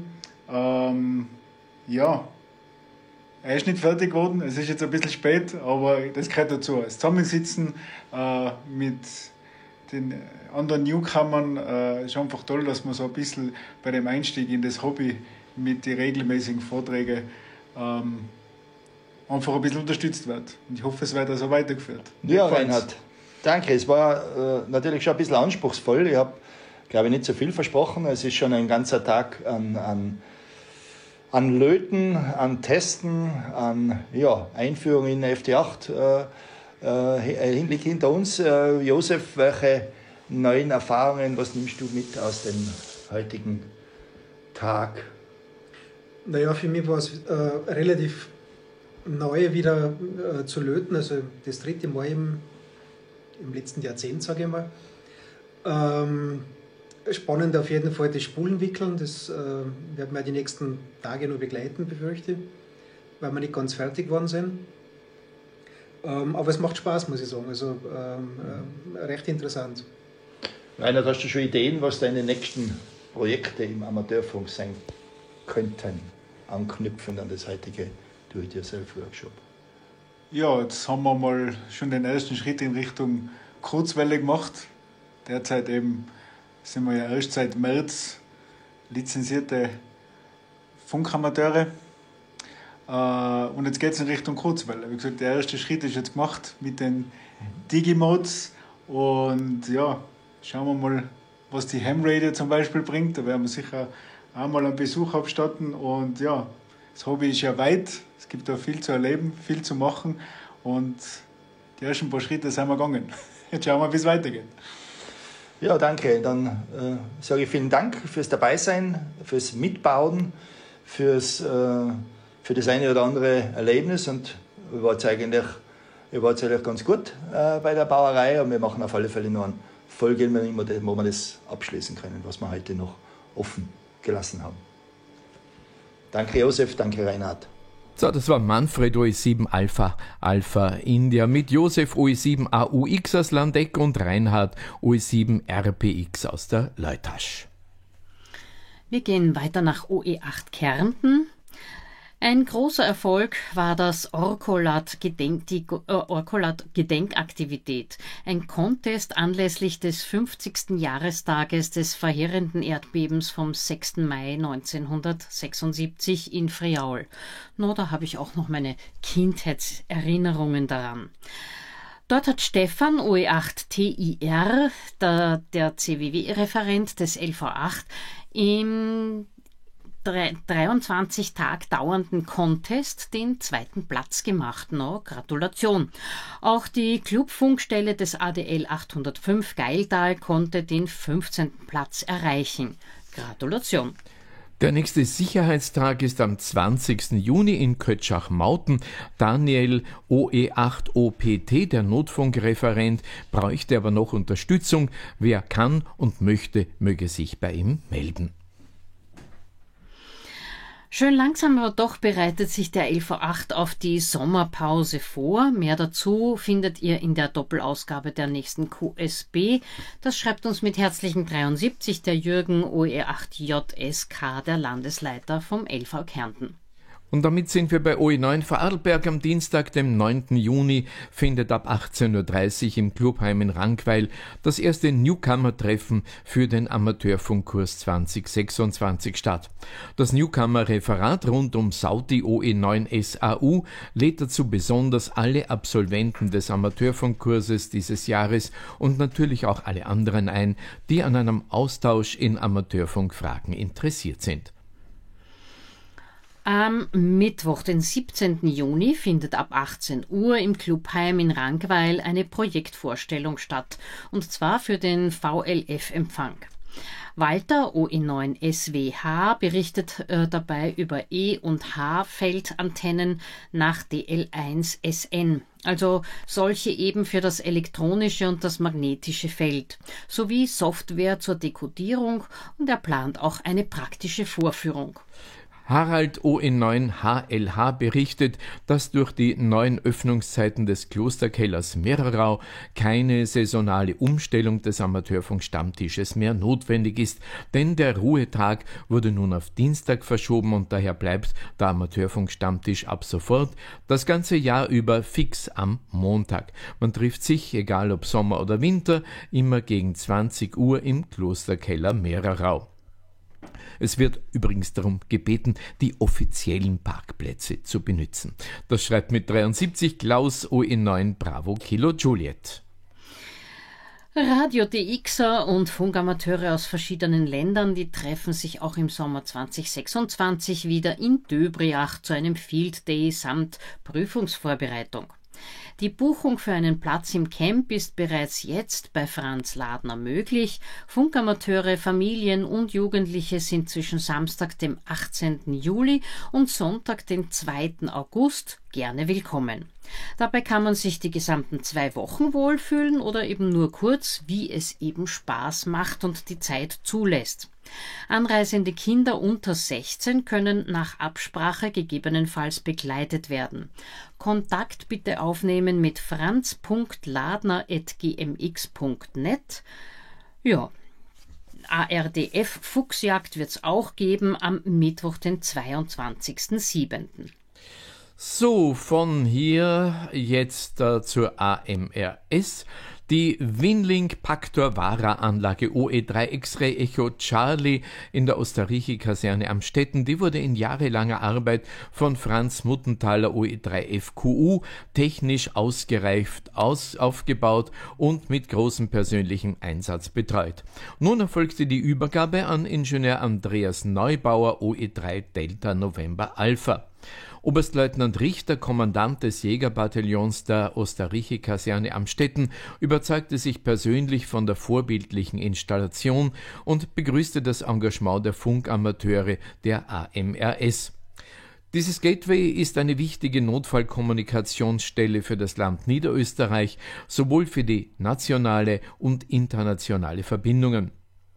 E: Ja, er ist nicht fertig geworden, es ist jetzt ein bisschen spät, aber das gehört dazu. Das Zusammensitzen mit den anderen Newcomern ist einfach toll, dass man so ein bisschen bei dem Einstieg in das Hobby mit den regelmäßigen Vorträgen einfach ein bisschen unterstützt wird. Und ich hoffe, es wird also weitergeführt.
D: Ja, Reinhard, danke. Es war natürlich schon ein bisschen anspruchsvoll. Ich habe, glaube ich, nicht so viel versprochen. Es ist schon ein ganzer Tag an Löten, an Testen, an Einführung in FT8 liegt hinter uns. Josef, welche neuen Erfahrungen, was nimmst du mit aus dem heutigen Tag?
F: Naja, für mich war es relativ neu wieder zu löten, also das dritte Mal im letzten Jahrzehnt, sage ich mal. Spannend auf jeden Fall das Spulenwickeln, das werden wir die nächsten Tage noch begleiten, befürchte ich, weil wir nicht ganz fertig geworden sind. Aber es macht Spaß, muss ich sagen, also recht interessant.
D: Reinhard, hast du schon Ideen, was deine nächsten Projekte im Amateurfunk sein könnten, anknüpfend an das heutige Do-it-yourself-Workshop?
E: Ja, jetzt haben wir mal schon den ersten Schritt in Richtung Kurzwelle gemacht. Derzeit eben sind wir ja erst seit März lizenzierte Funkamateure. Und jetzt geht es in Richtung Kurzwelle. Wie gesagt, der erste Schritt ist jetzt gemacht mit den Digimodes. Und ja, schauen wir mal, was die Ham Radio zum Beispiel bringt. Da werden wir sicher auch mal einen Besuch abstatten. Und ja, das Hobby ist ja weit. Es gibt da viel zu erleben, viel zu machen. Und die ersten paar Schritte sind wir gegangen. Jetzt schauen wir, wie es weitergeht.
D: Ja, danke. Dann sage ich vielen Dank fürs Dabeisein, fürs Mitbauen, für das eine oder andere Erlebnis. Und ihr wart eigentlich ganz gut bei der Bauerei. Und wir machen auf alle Fälle noch eine Folge, wo wir das abschließen können, was wir heute noch offen gelassen haben. Danke Josef, danke Reinhard.
A: So, das war Manfred OE7 Alpha India mit Josef OE7 AUX aus Landeck und Reinhard OE7 RPX aus der Leutasch.
B: Wir gehen weiter nach OE8 Kärnten. Ein großer Erfolg war das Orkolat-Gedenkaktivität, ein Contest anlässlich des 50. Jahrestages des verheerenden Erdbebens vom 6. Mai 1976 in Friaul. Da habe ich auch noch meine Kindheitserinnerungen daran. Dort hat Stefan, OE8 TIR, der CWW-Referent des LV8, im 23 Tage dauernden Contest den 2. Platz gemacht. Gratulation. Auch die Clubfunkstelle des ADL 805 Geiltal konnte den 15. Platz erreichen. Gratulation.
A: Der nächste Sicherheitstag ist am 20. Juni in Kötschach-Mauten. Daniel OE8 OPT, der Notfunkreferent, bräuchte aber noch Unterstützung. Wer kann und möchte, möge sich bei ihm melden.
B: Schön langsam aber doch bereitet sich der LV8 auf die Sommerpause vor. Mehr dazu findet ihr in der Doppelausgabe der nächsten QSB. Das schreibt uns mit herzlichen 73 der Jürgen OE8 JSK, der Landesleiter vom LV Kärnten.
A: Und damit sind wir bei OE9 Vorarlberg. Am Dienstag, dem 9. Juni, findet ab 18.30 Uhr im Clubheim in Rankweil das erste Newcomer-Treffen für den Amateurfunkkurs 2026 statt. Das Newcomer-Referat rund um Saudi OE9 SAU lädt dazu besonders alle Absolventen des Amateurfunkkurses dieses Jahres und natürlich auch alle anderen ein, die an einem Austausch in Amateurfunkfragen interessiert sind.
B: Am Mittwoch, den 17. Juni, findet ab 18 Uhr im Clubheim in Rankweil eine Projektvorstellung statt, und zwar für den VLF-Empfang. Walter, OE9 SWH, berichtet dabei über E- und H-Feldantennen nach DL1 SN, also solche eben für das elektronische und das magnetische Feld, sowie Software zur Dekodierung, und er plant auch eine praktische Vorführung.
A: Harald OE9 HLH berichtet, dass durch die neuen Öffnungszeiten des Klosterkellers Mererau keine saisonale Umstellung des Amateurfunk-Stammtisches mehr notwendig ist, denn der Ruhetag wurde nun auf Dienstag verschoben und daher bleibt der Amateurfunk-Stammtisch ab sofort das ganze Jahr über fix am Montag. Man trifft sich, egal ob Sommer oder Winter, immer gegen 20 Uhr im Klosterkeller Mererau. Es wird übrigens darum gebeten, die offiziellen Parkplätze zu benutzen. Das schreibt mit 73 Klaus OE9 Bravo Kilo Juliet.
B: Radio DXer und Funkamateure aus verschiedenen Ländern, die treffen sich auch im Sommer 2026 wieder in Döbriach zu einem Field Day samt Prüfungsvorbereitung. Die Buchung für einen Platz im Camp ist bereits jetzt bei Franz Ladner möglich. Funkamateure, Familien und Jugendliche sind zwischen Samstag, dem 18. Juli und Sonntag, dem 2. August gerne willkommen. Dabei kann man sich die gesamten 2 Wochen wohlfühlen oder eben nur kurz, wie es eben Spaß macht und die Zeit zulässt. Anreisende Kinder unter 16 können nach Absprache gegebenenfalls begleitet werden. Kontakt bitte aufnehmen mit franz.ladner@gmx.net. Ja, ARDF Fuchsjagd wird es auch geben am Mittwoch, den 22.07.
A: So, von hier jetzt zur AMRS. Die Winlink Pactor Vara Anlage OE3 X-Ray Echo Charlie in der Osterreichi-Kaserne Amstetten, die wurde in jahrelanger Arbeit von Franz Muttenthaler OE3 FQU technisch ausgereift, aufgebaut und mit großem persönlichem Einsatz betreut. Nun erfolgte die Übergabe an Ingenieur Andreas Neubauer OE3 Delta November Alpha. Oberstleutnant Richter, Kommandant des Jägerbataillons der Osterreichi-Kaserne Amstetten, überzeugte sich persönlich von der vorbildlichen Installation und begrüßte das Engagement der Funkamateure der AMRS. Dieses Gateway ist eine wichtige Notfallkommunikationsstelle für das Land Niederösterreich, sowohl für die nationale und internationale Verbindungen.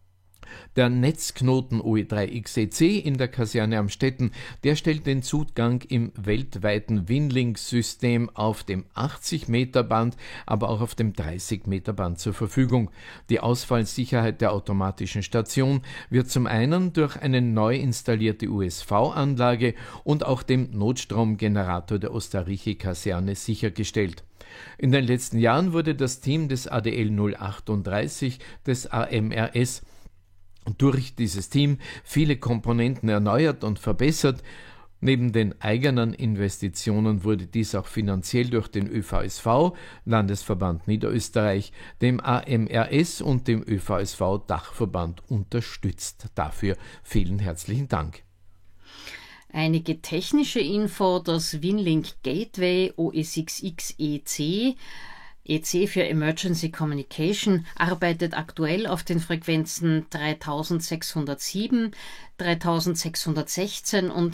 A: Der Netzknoten OE3XEC in der Kaserne Amstetten, der stellt den Zugang im weltweiten Winlink-System auf dem 80-Meter-Band, aber auch auf dem 30-Meter-Band zur Verfügung. Die Ausfallsicherheit der automatischen Station wird zum einen durch eine neu installierte USV-Anlage und auch dem Notstromgenerator der Osterrichi-Kaserne sichergestellt. In den letzten Jahren wurde das Team des ADL 038 des AMRS durch dieses Team viele Komponenten erneuert und verbessert. Neben den eigenen Investitionen wurde dies auch finanziell durch den ÖVSV, Landesverband Niederösterreich, dem AMRS und dem ÖVSV Dachverband unterstützt. Dafür vielen herzlichen Dank.
B: Einige technische Info: das Winlink Gateway OE6X EC für Emergency Communication arbeitet aktuell auf den Frequenzen 3607, 3616 und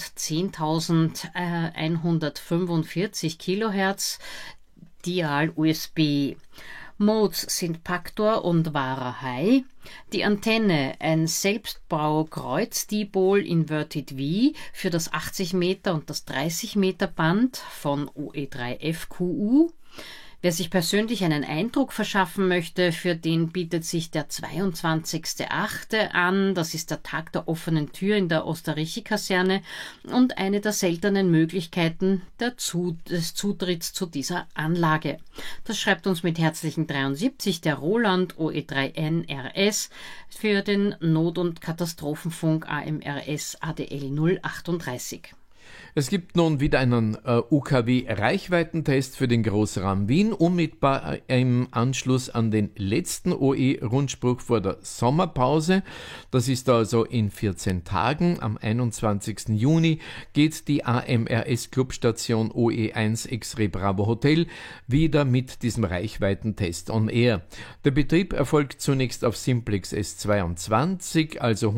B: 10.145 Kilohertz Dial USB. Modes sind Paktor und Vara High. Die Antenne, ein Selbstbau-Kreuz-Dipol Inverted V für das 80 Meter und das 30 Meter Band von OE3FQU. Wer sich persönlich einen Eindruck verschaffen möchte, für den bietet sich der 22.08. an. Das ist der Tag der offenen Tür in der Osterrichi-Kaserne und eine der seltenen Möglichkeiten des Zutritts zu dieser Anlage. Das schreibt uns mit herzlichen 73 der Roland OE3NRS für den Not- und Katastrophenfunk AMRS ADL 038.
A: Es gibt nun wieder einen UKW-Reichweitentest für den Großraum Wien, unmittelbar im Anschluss an den letzten OE-Rundspruch vor der Sommerpause. Das ist also in 14 Tagen. Am 21. Juni geht die AMRS-Clubstation OE1 X-Ray Bravo Hotel wieder mit diesem Reichweitentest on air. Der Betrieb erfolgt zunächst auf Simplex S22, also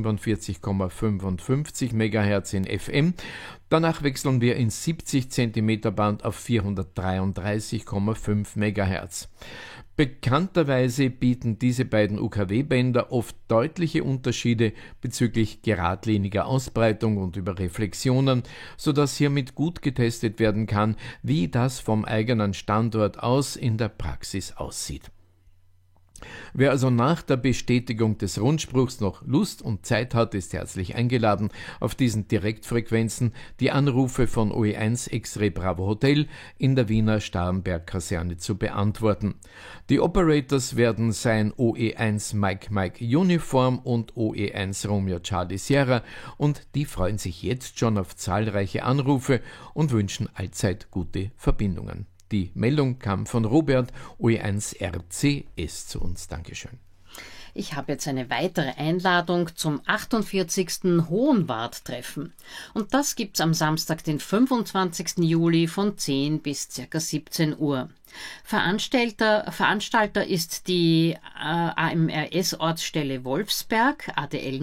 A: 145,55 MHz in FM. Danach wechseln wir ins 70 cm Band auf 433,5 MHz. Bekannterweise bieten diese beiden UKW-Bänder oft deutliche Unterschiede bezüglich geradliniger Ausbreitung und über Reflexionen, sodass hiermit gut getestet werden kann, wie das vom eigenen Standort aus in der Praxis aussieht. Wer also nach der Bestätigung des Rundspruchs noch Lust und Zeit hat, ist herzlich eingeladen, auf diesen Direktfrequenzen die Anrufe von OE1 X-Ray Bravo Hotel in der Wiener Starnberg-Kaserne zu beantworten. Die Operators werden sein OE1 Mike Uniform und OE1 Romeo Charlie Sierra, und die freuen sich jetzt schon auf zahlreiche Anrufe und wünschen allzeit gute Verbindungen. Die Meldung kam von Robert, OE1RCS zu uns. Dankeschön.
B: Ich habe jetzt eine weitere Einladung zum 48. Hohenwart-Treffen. Und das gibt's am Samstag, den 25. Juli von 10 bis ca. 17 Uhr. Veranstalter ist die AMRS-Ortsstelle Wolfsberg, ADL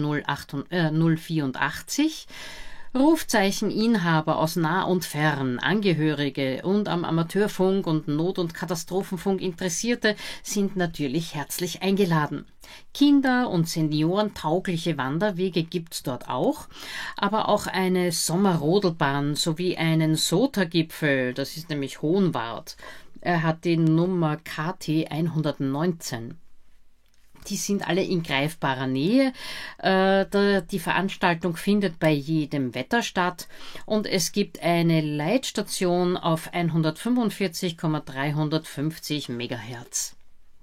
B: 084. Rufzeicheninhaber aus nah und fern, Angehörige und am Amateurfunk und Not- und Katastrophenfunk Interessierte sind natürlich herzlich eingeladen. Kinder- und Senioren-taugliche Wanderwege gibt's dort auch, aber auch eine Sommerrodelbahn sowie einen SOTA-Gipfel, das ist nämlich Hohenwart. Er hat die Nummer KT 119. Die sind alle in greifbarer Nähe. Die Veranstaltung findet bei jedem Wetter statt und es gibt eine Leitstation auf 145,350 MHz.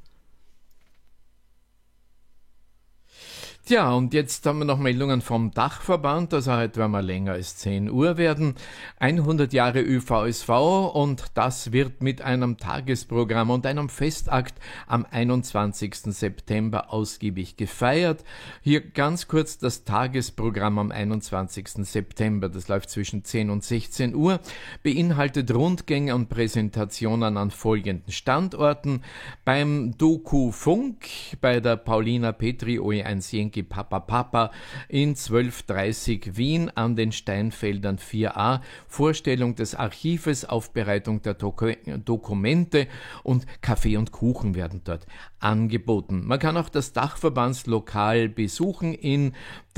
A: Tja, und jetzt haben wir noch Meldungen vom Dachverband, also heute werden wir länger als 10 Uhr werden. 100 Jahre ÖVSV, und das wird mit einem Tagesprogramm und einem Festakt am 21. September ausgiebig gefeiert. Hier ganz kurz das Tagesprogramm am 21. September, das läuft zwischen 10 und 16 Uhr, beinhaltet Rundgänge und Präsentationen an folgenden Standorten: beim Doku Funk, bei der Paulina Petri OE1 Jenke Wiki Papa in 1230 Wien an den Steinfeldern 4a. Vorstellung des Archives, Aufbereitung der Dokumente und Kaffee und Kuchen werden dort angeboten. Man kann auch das Dachverbandslokal besuchen in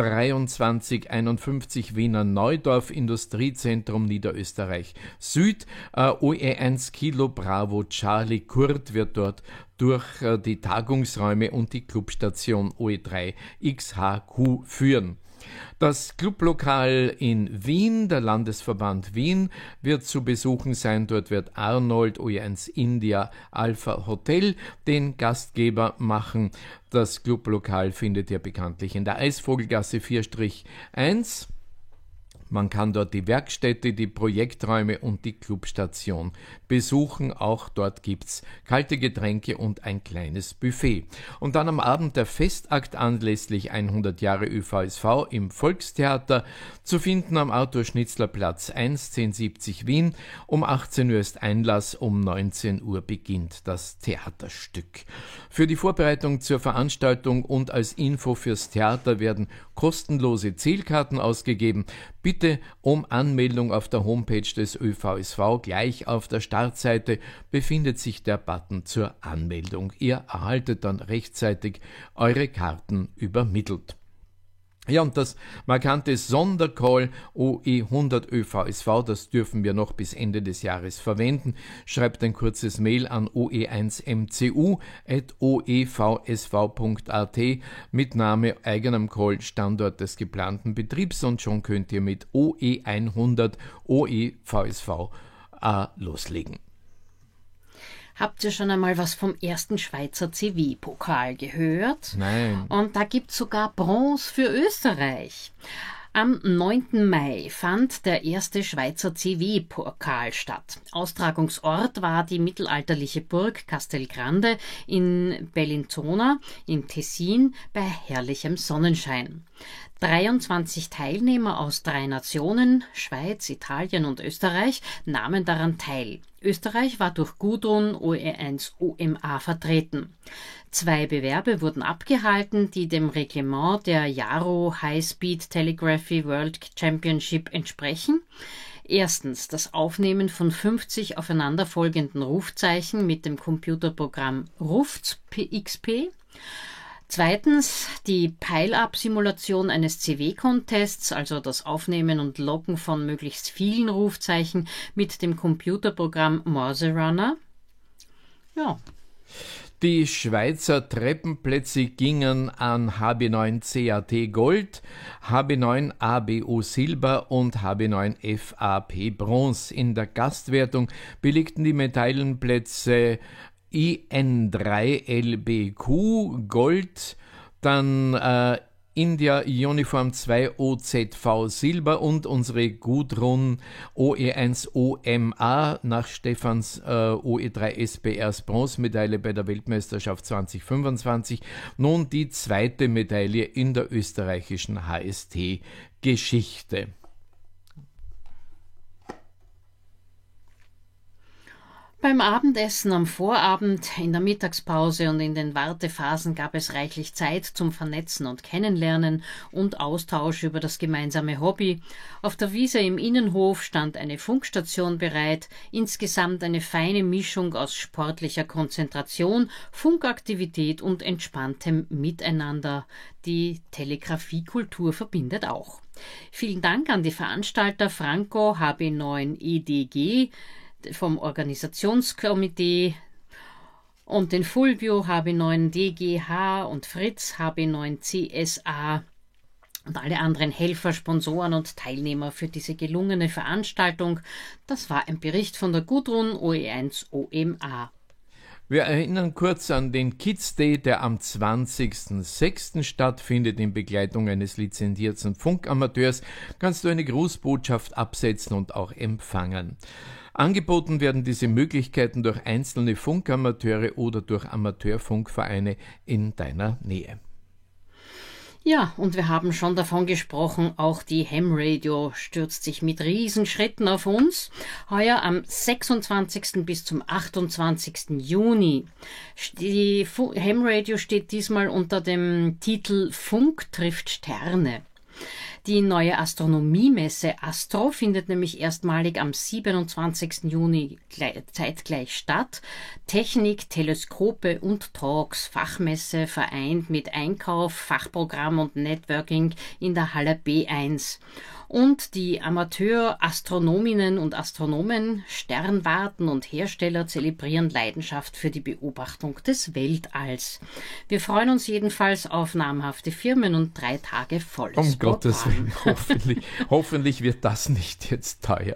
A: 2351 Wiener Neudorf, Industriezentrum Niederösterreich Süd. OE1 Kilo Bravo Charlie Kurt wird dort durch die Tagungsräume und die Clubstation OE3 XHQ führen. Das Clublokal in Wien, der Landesverband Wien, wird zu besuchen sein. Dort wird Arnold OE1 India Alpha Hotel den Gastgeber machen. Das Clublokal findet ihr bekanntlich in der Eisvogelgasse 4-1. Man kann dort die Werkstätte, die Projekträume und die Clubstation besuchen. Auch dort gibt's kalte Getränke und ein kleines Buffet. Und dann am Abend der Festakt anlässlich 100 Jahre ÖVSV im Volkstheater, zu finden am Arthur-Schnitzler-Platz 1, 1070 Wien. Um 18 Uhr ist Einlass, um 19 Uhr beginnt das Theaterstück. Für die Vorbereitung zur Veranstaltung und als Info fürs Theater werden kostenlose Zählkarten ausgegeben. Bitte um Anmeldung auf der Homepage des ÖVSV. Gleich auf der Startseite befindet sich der Button zur Anmeldung. Ihr erhaltet dann rechtzeitig eure Karten übermittelt. Ja, und das markante Sondercall OE100 ÖVSV, das dürfen wir noch bis Ende des Jahres verwenden. Schreibt ein kurzes Mail an oe1mcu@oevsv.at mit Name, eigenem Call, Standort des geplanten Betriebs und schon könnt ihr mit OE100 OEVSV loslegen.
B: Habt ihr schon einmal was vom ersten Schweizer CW-Pokal gehört?
A: Nein.
B: Und da gibt's sogar Bronze für Österreich. Am 9. Mai fand der erste Schweizer CW-Pokal statt. Austragungsort war die mittelalterliche Burg Castelgrande in Bellinzona im Tessin bei herrlichem Sonnenschein. 23 Teilnehmer aus 3 Nationen, Schweiz, Italien und Österreich, nahmen daran teil. Österreich war durch Gudrun OE1 OMA vertreten. 2 Bewerbe wurden abgehalten, die dem Reglement der Yarrow High Speed Telegraphy World Championship entsprechen. Erstens das Aufnehmen von 50 aufeinanderfolgenden Rufzeichen mit dem Computerprogramm RUFZ XP. Zweitens die Pile-Up-Simulation eines CW-Contests, also das Aufnehmen und Loggen von möglichst vielen Rufzeichen mit dem Computerprogramm Morse Runner. Ja.
A: Die Schweizer Treppenplätze gingen an HB9 CAT Gold, HB9 ABO Silber und HB9 FAP Bronze. In der Gastwertung belegten die Medaillenplätze IN3 LBQ Gold, dann India Uniform 2 OZV Silber und unsere Gudrun OE1 OMA nach Stephans OE3 SBRs Bronzemedaille bei der Weltmeisterschaft 2025. Nun die zweite Medaille in der österreichischen HST-Geschichte.
B: Beim Abendessen am Vorabend, in der Mittagspause und in den Wartephasen gab es reichlich Zeit zum Vernetzen und Kennenlernen und Austausch über das gemeinsame Hobby. Auf der Wiese im Innenhof stand eine Funkstation bereit, insgesamt eine feine Mischung aus sportlicher Konzentration, Funkaktivität und entspanntem Miteinander. Die Telegrafiekultur verbindet auch. Vielen Dank an die Veranstalter Franco HB9 EDG, vom Organisationskomitee und den Fulvio HB9 DGH und Fritz HB9 CSA und alle anderen Helfer, Sponsoren und Teilnehmer für diese gelungene Veranstaltung. Das war ein Bericht von der Gudrun OE1 OMA.
A: Wir erinnern kurz an den Kids Day, der am 20.06. stattfindet. In Begleitung eines lizenzierten Funkamateurs kannst du eine Grußbotschaft absetzen und auch empfangen. Angeboten werden diese Möglichkeiten durch einzelne Funkamateure oder durch Amateurfunkvereine in deiner Nähe.
B: Ja, und wir haben schon davon gesprochen, auch die Ham Radio stürzt sich mit Riesenschritten auf uns. Heuer am 26. bis zum 28. Juni. Die Ham Radio steht diesmal unter dem Titel Funk trifft Sterne. Die neue Astronomiemesse Astro findet nämlich erstmalig am 27. Juni zeitgleich statt. Technik, Teleskope und Talks, Fachmesse vereint mit Einkauf, Fachprogramm und Networking in der Halle B1. Und die Amateur-Astronominnen und Astronomen, Sternwarten und Hersteller zelebrieren Leidenschaft für die Beobachtung des Weltalls. Wir freuen uns jedenfalls auf namhafte Firmen und 3 Tage volles Programm.
A: Um Gottes Willen, hoffentlich wird das nicht jetzt teuer.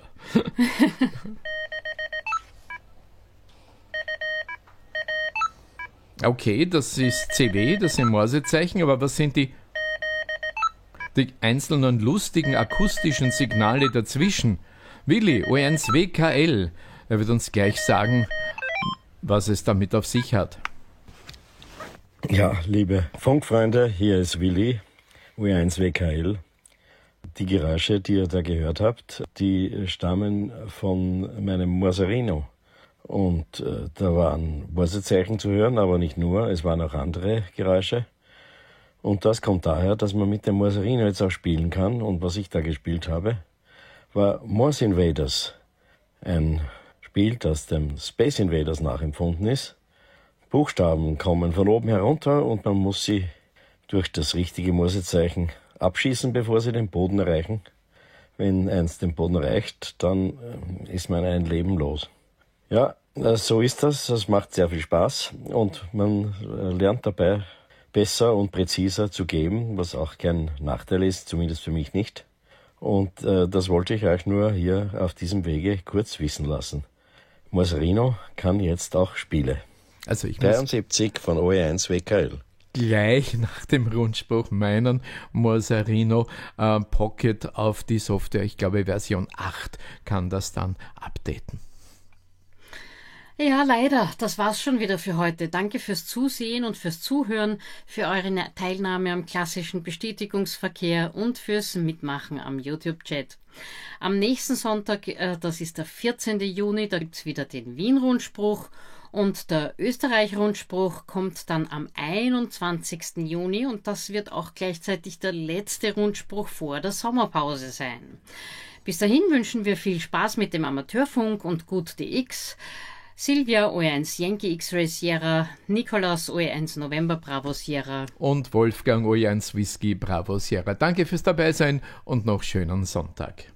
A: Okay, das ist CW, das sind Morsezeichen, aber was sind die einzelnen lustigen akustischen Signale dazwischen? Willi, O1 WKL, er wird uns gleich sagen, was es damit auf sich hat.
G: Ja, liebe Funkfreunde, hier ist Willi, O1 WKL. Die Geräusche, die ihr da gehört habt, die stammen von meinem Morserino. Und da waren Morsezeichen zu hören, aber nicht nur, es waren auch andere Geräusche. Und das kommt daher, dass man mit dem Morserino jetzt auch spielen kann. Und was ich da gespielt habe, war Morse Invaders. Ein Spiel, das dem Space Invaders nachempfunden ist. Buchstaben kommen von oben herunter und man muss sie durch das richtige Morsezeichen abschießen, bevor sie den Boden erreichen. Wenn eins den Boden erreicht, dann ist man ein Leben los. Ja, so ist das. Das macht sehr viel Spaß und man lernt dabei besser und präziser zu geben, was auch kein Nachteil ist, zumindest für mich nicht. Und das wollte ich euch nur hier auf diesem Wege kurz wissen lassen. Morserino kann jetzt auch Spiele.
A: Also ich
G: 73 von OE1 WKL.
A: Gleich nach dem Rundspruch meinen Morserino Pocket auf die Software, ich glaube Version 8, kann das dann updaten.
B: Ja, leider. Das war's schon wieder für heute. Danke fürs Zusehen und fürs Zuhören, für eure Teilnahme am klassischen Bestätigungsverkehr und fürs Mitmachen am YouTube-Chat. Am nächsten Sonntag, das ist der 14. Juni, da gibt's wieder den Wien-Rundspruch und der Österreich-Rundspruch kommt dann am 21. Juni und das wird auch gleichzeitig der letzte Rundspruch vor der Sommerpause sein. Bis dahin wünschen wir viel Spaß mit dem Amateurfunk und gut DX. Silvia OE1 Yankee X-Ray Sierra, Nikolaus OE1 November Bravo Sierra
A: und Wolfgang OE1 Whisky Bravo Sierra. Danke fürs Dabeisein und noch schönen Sonntag.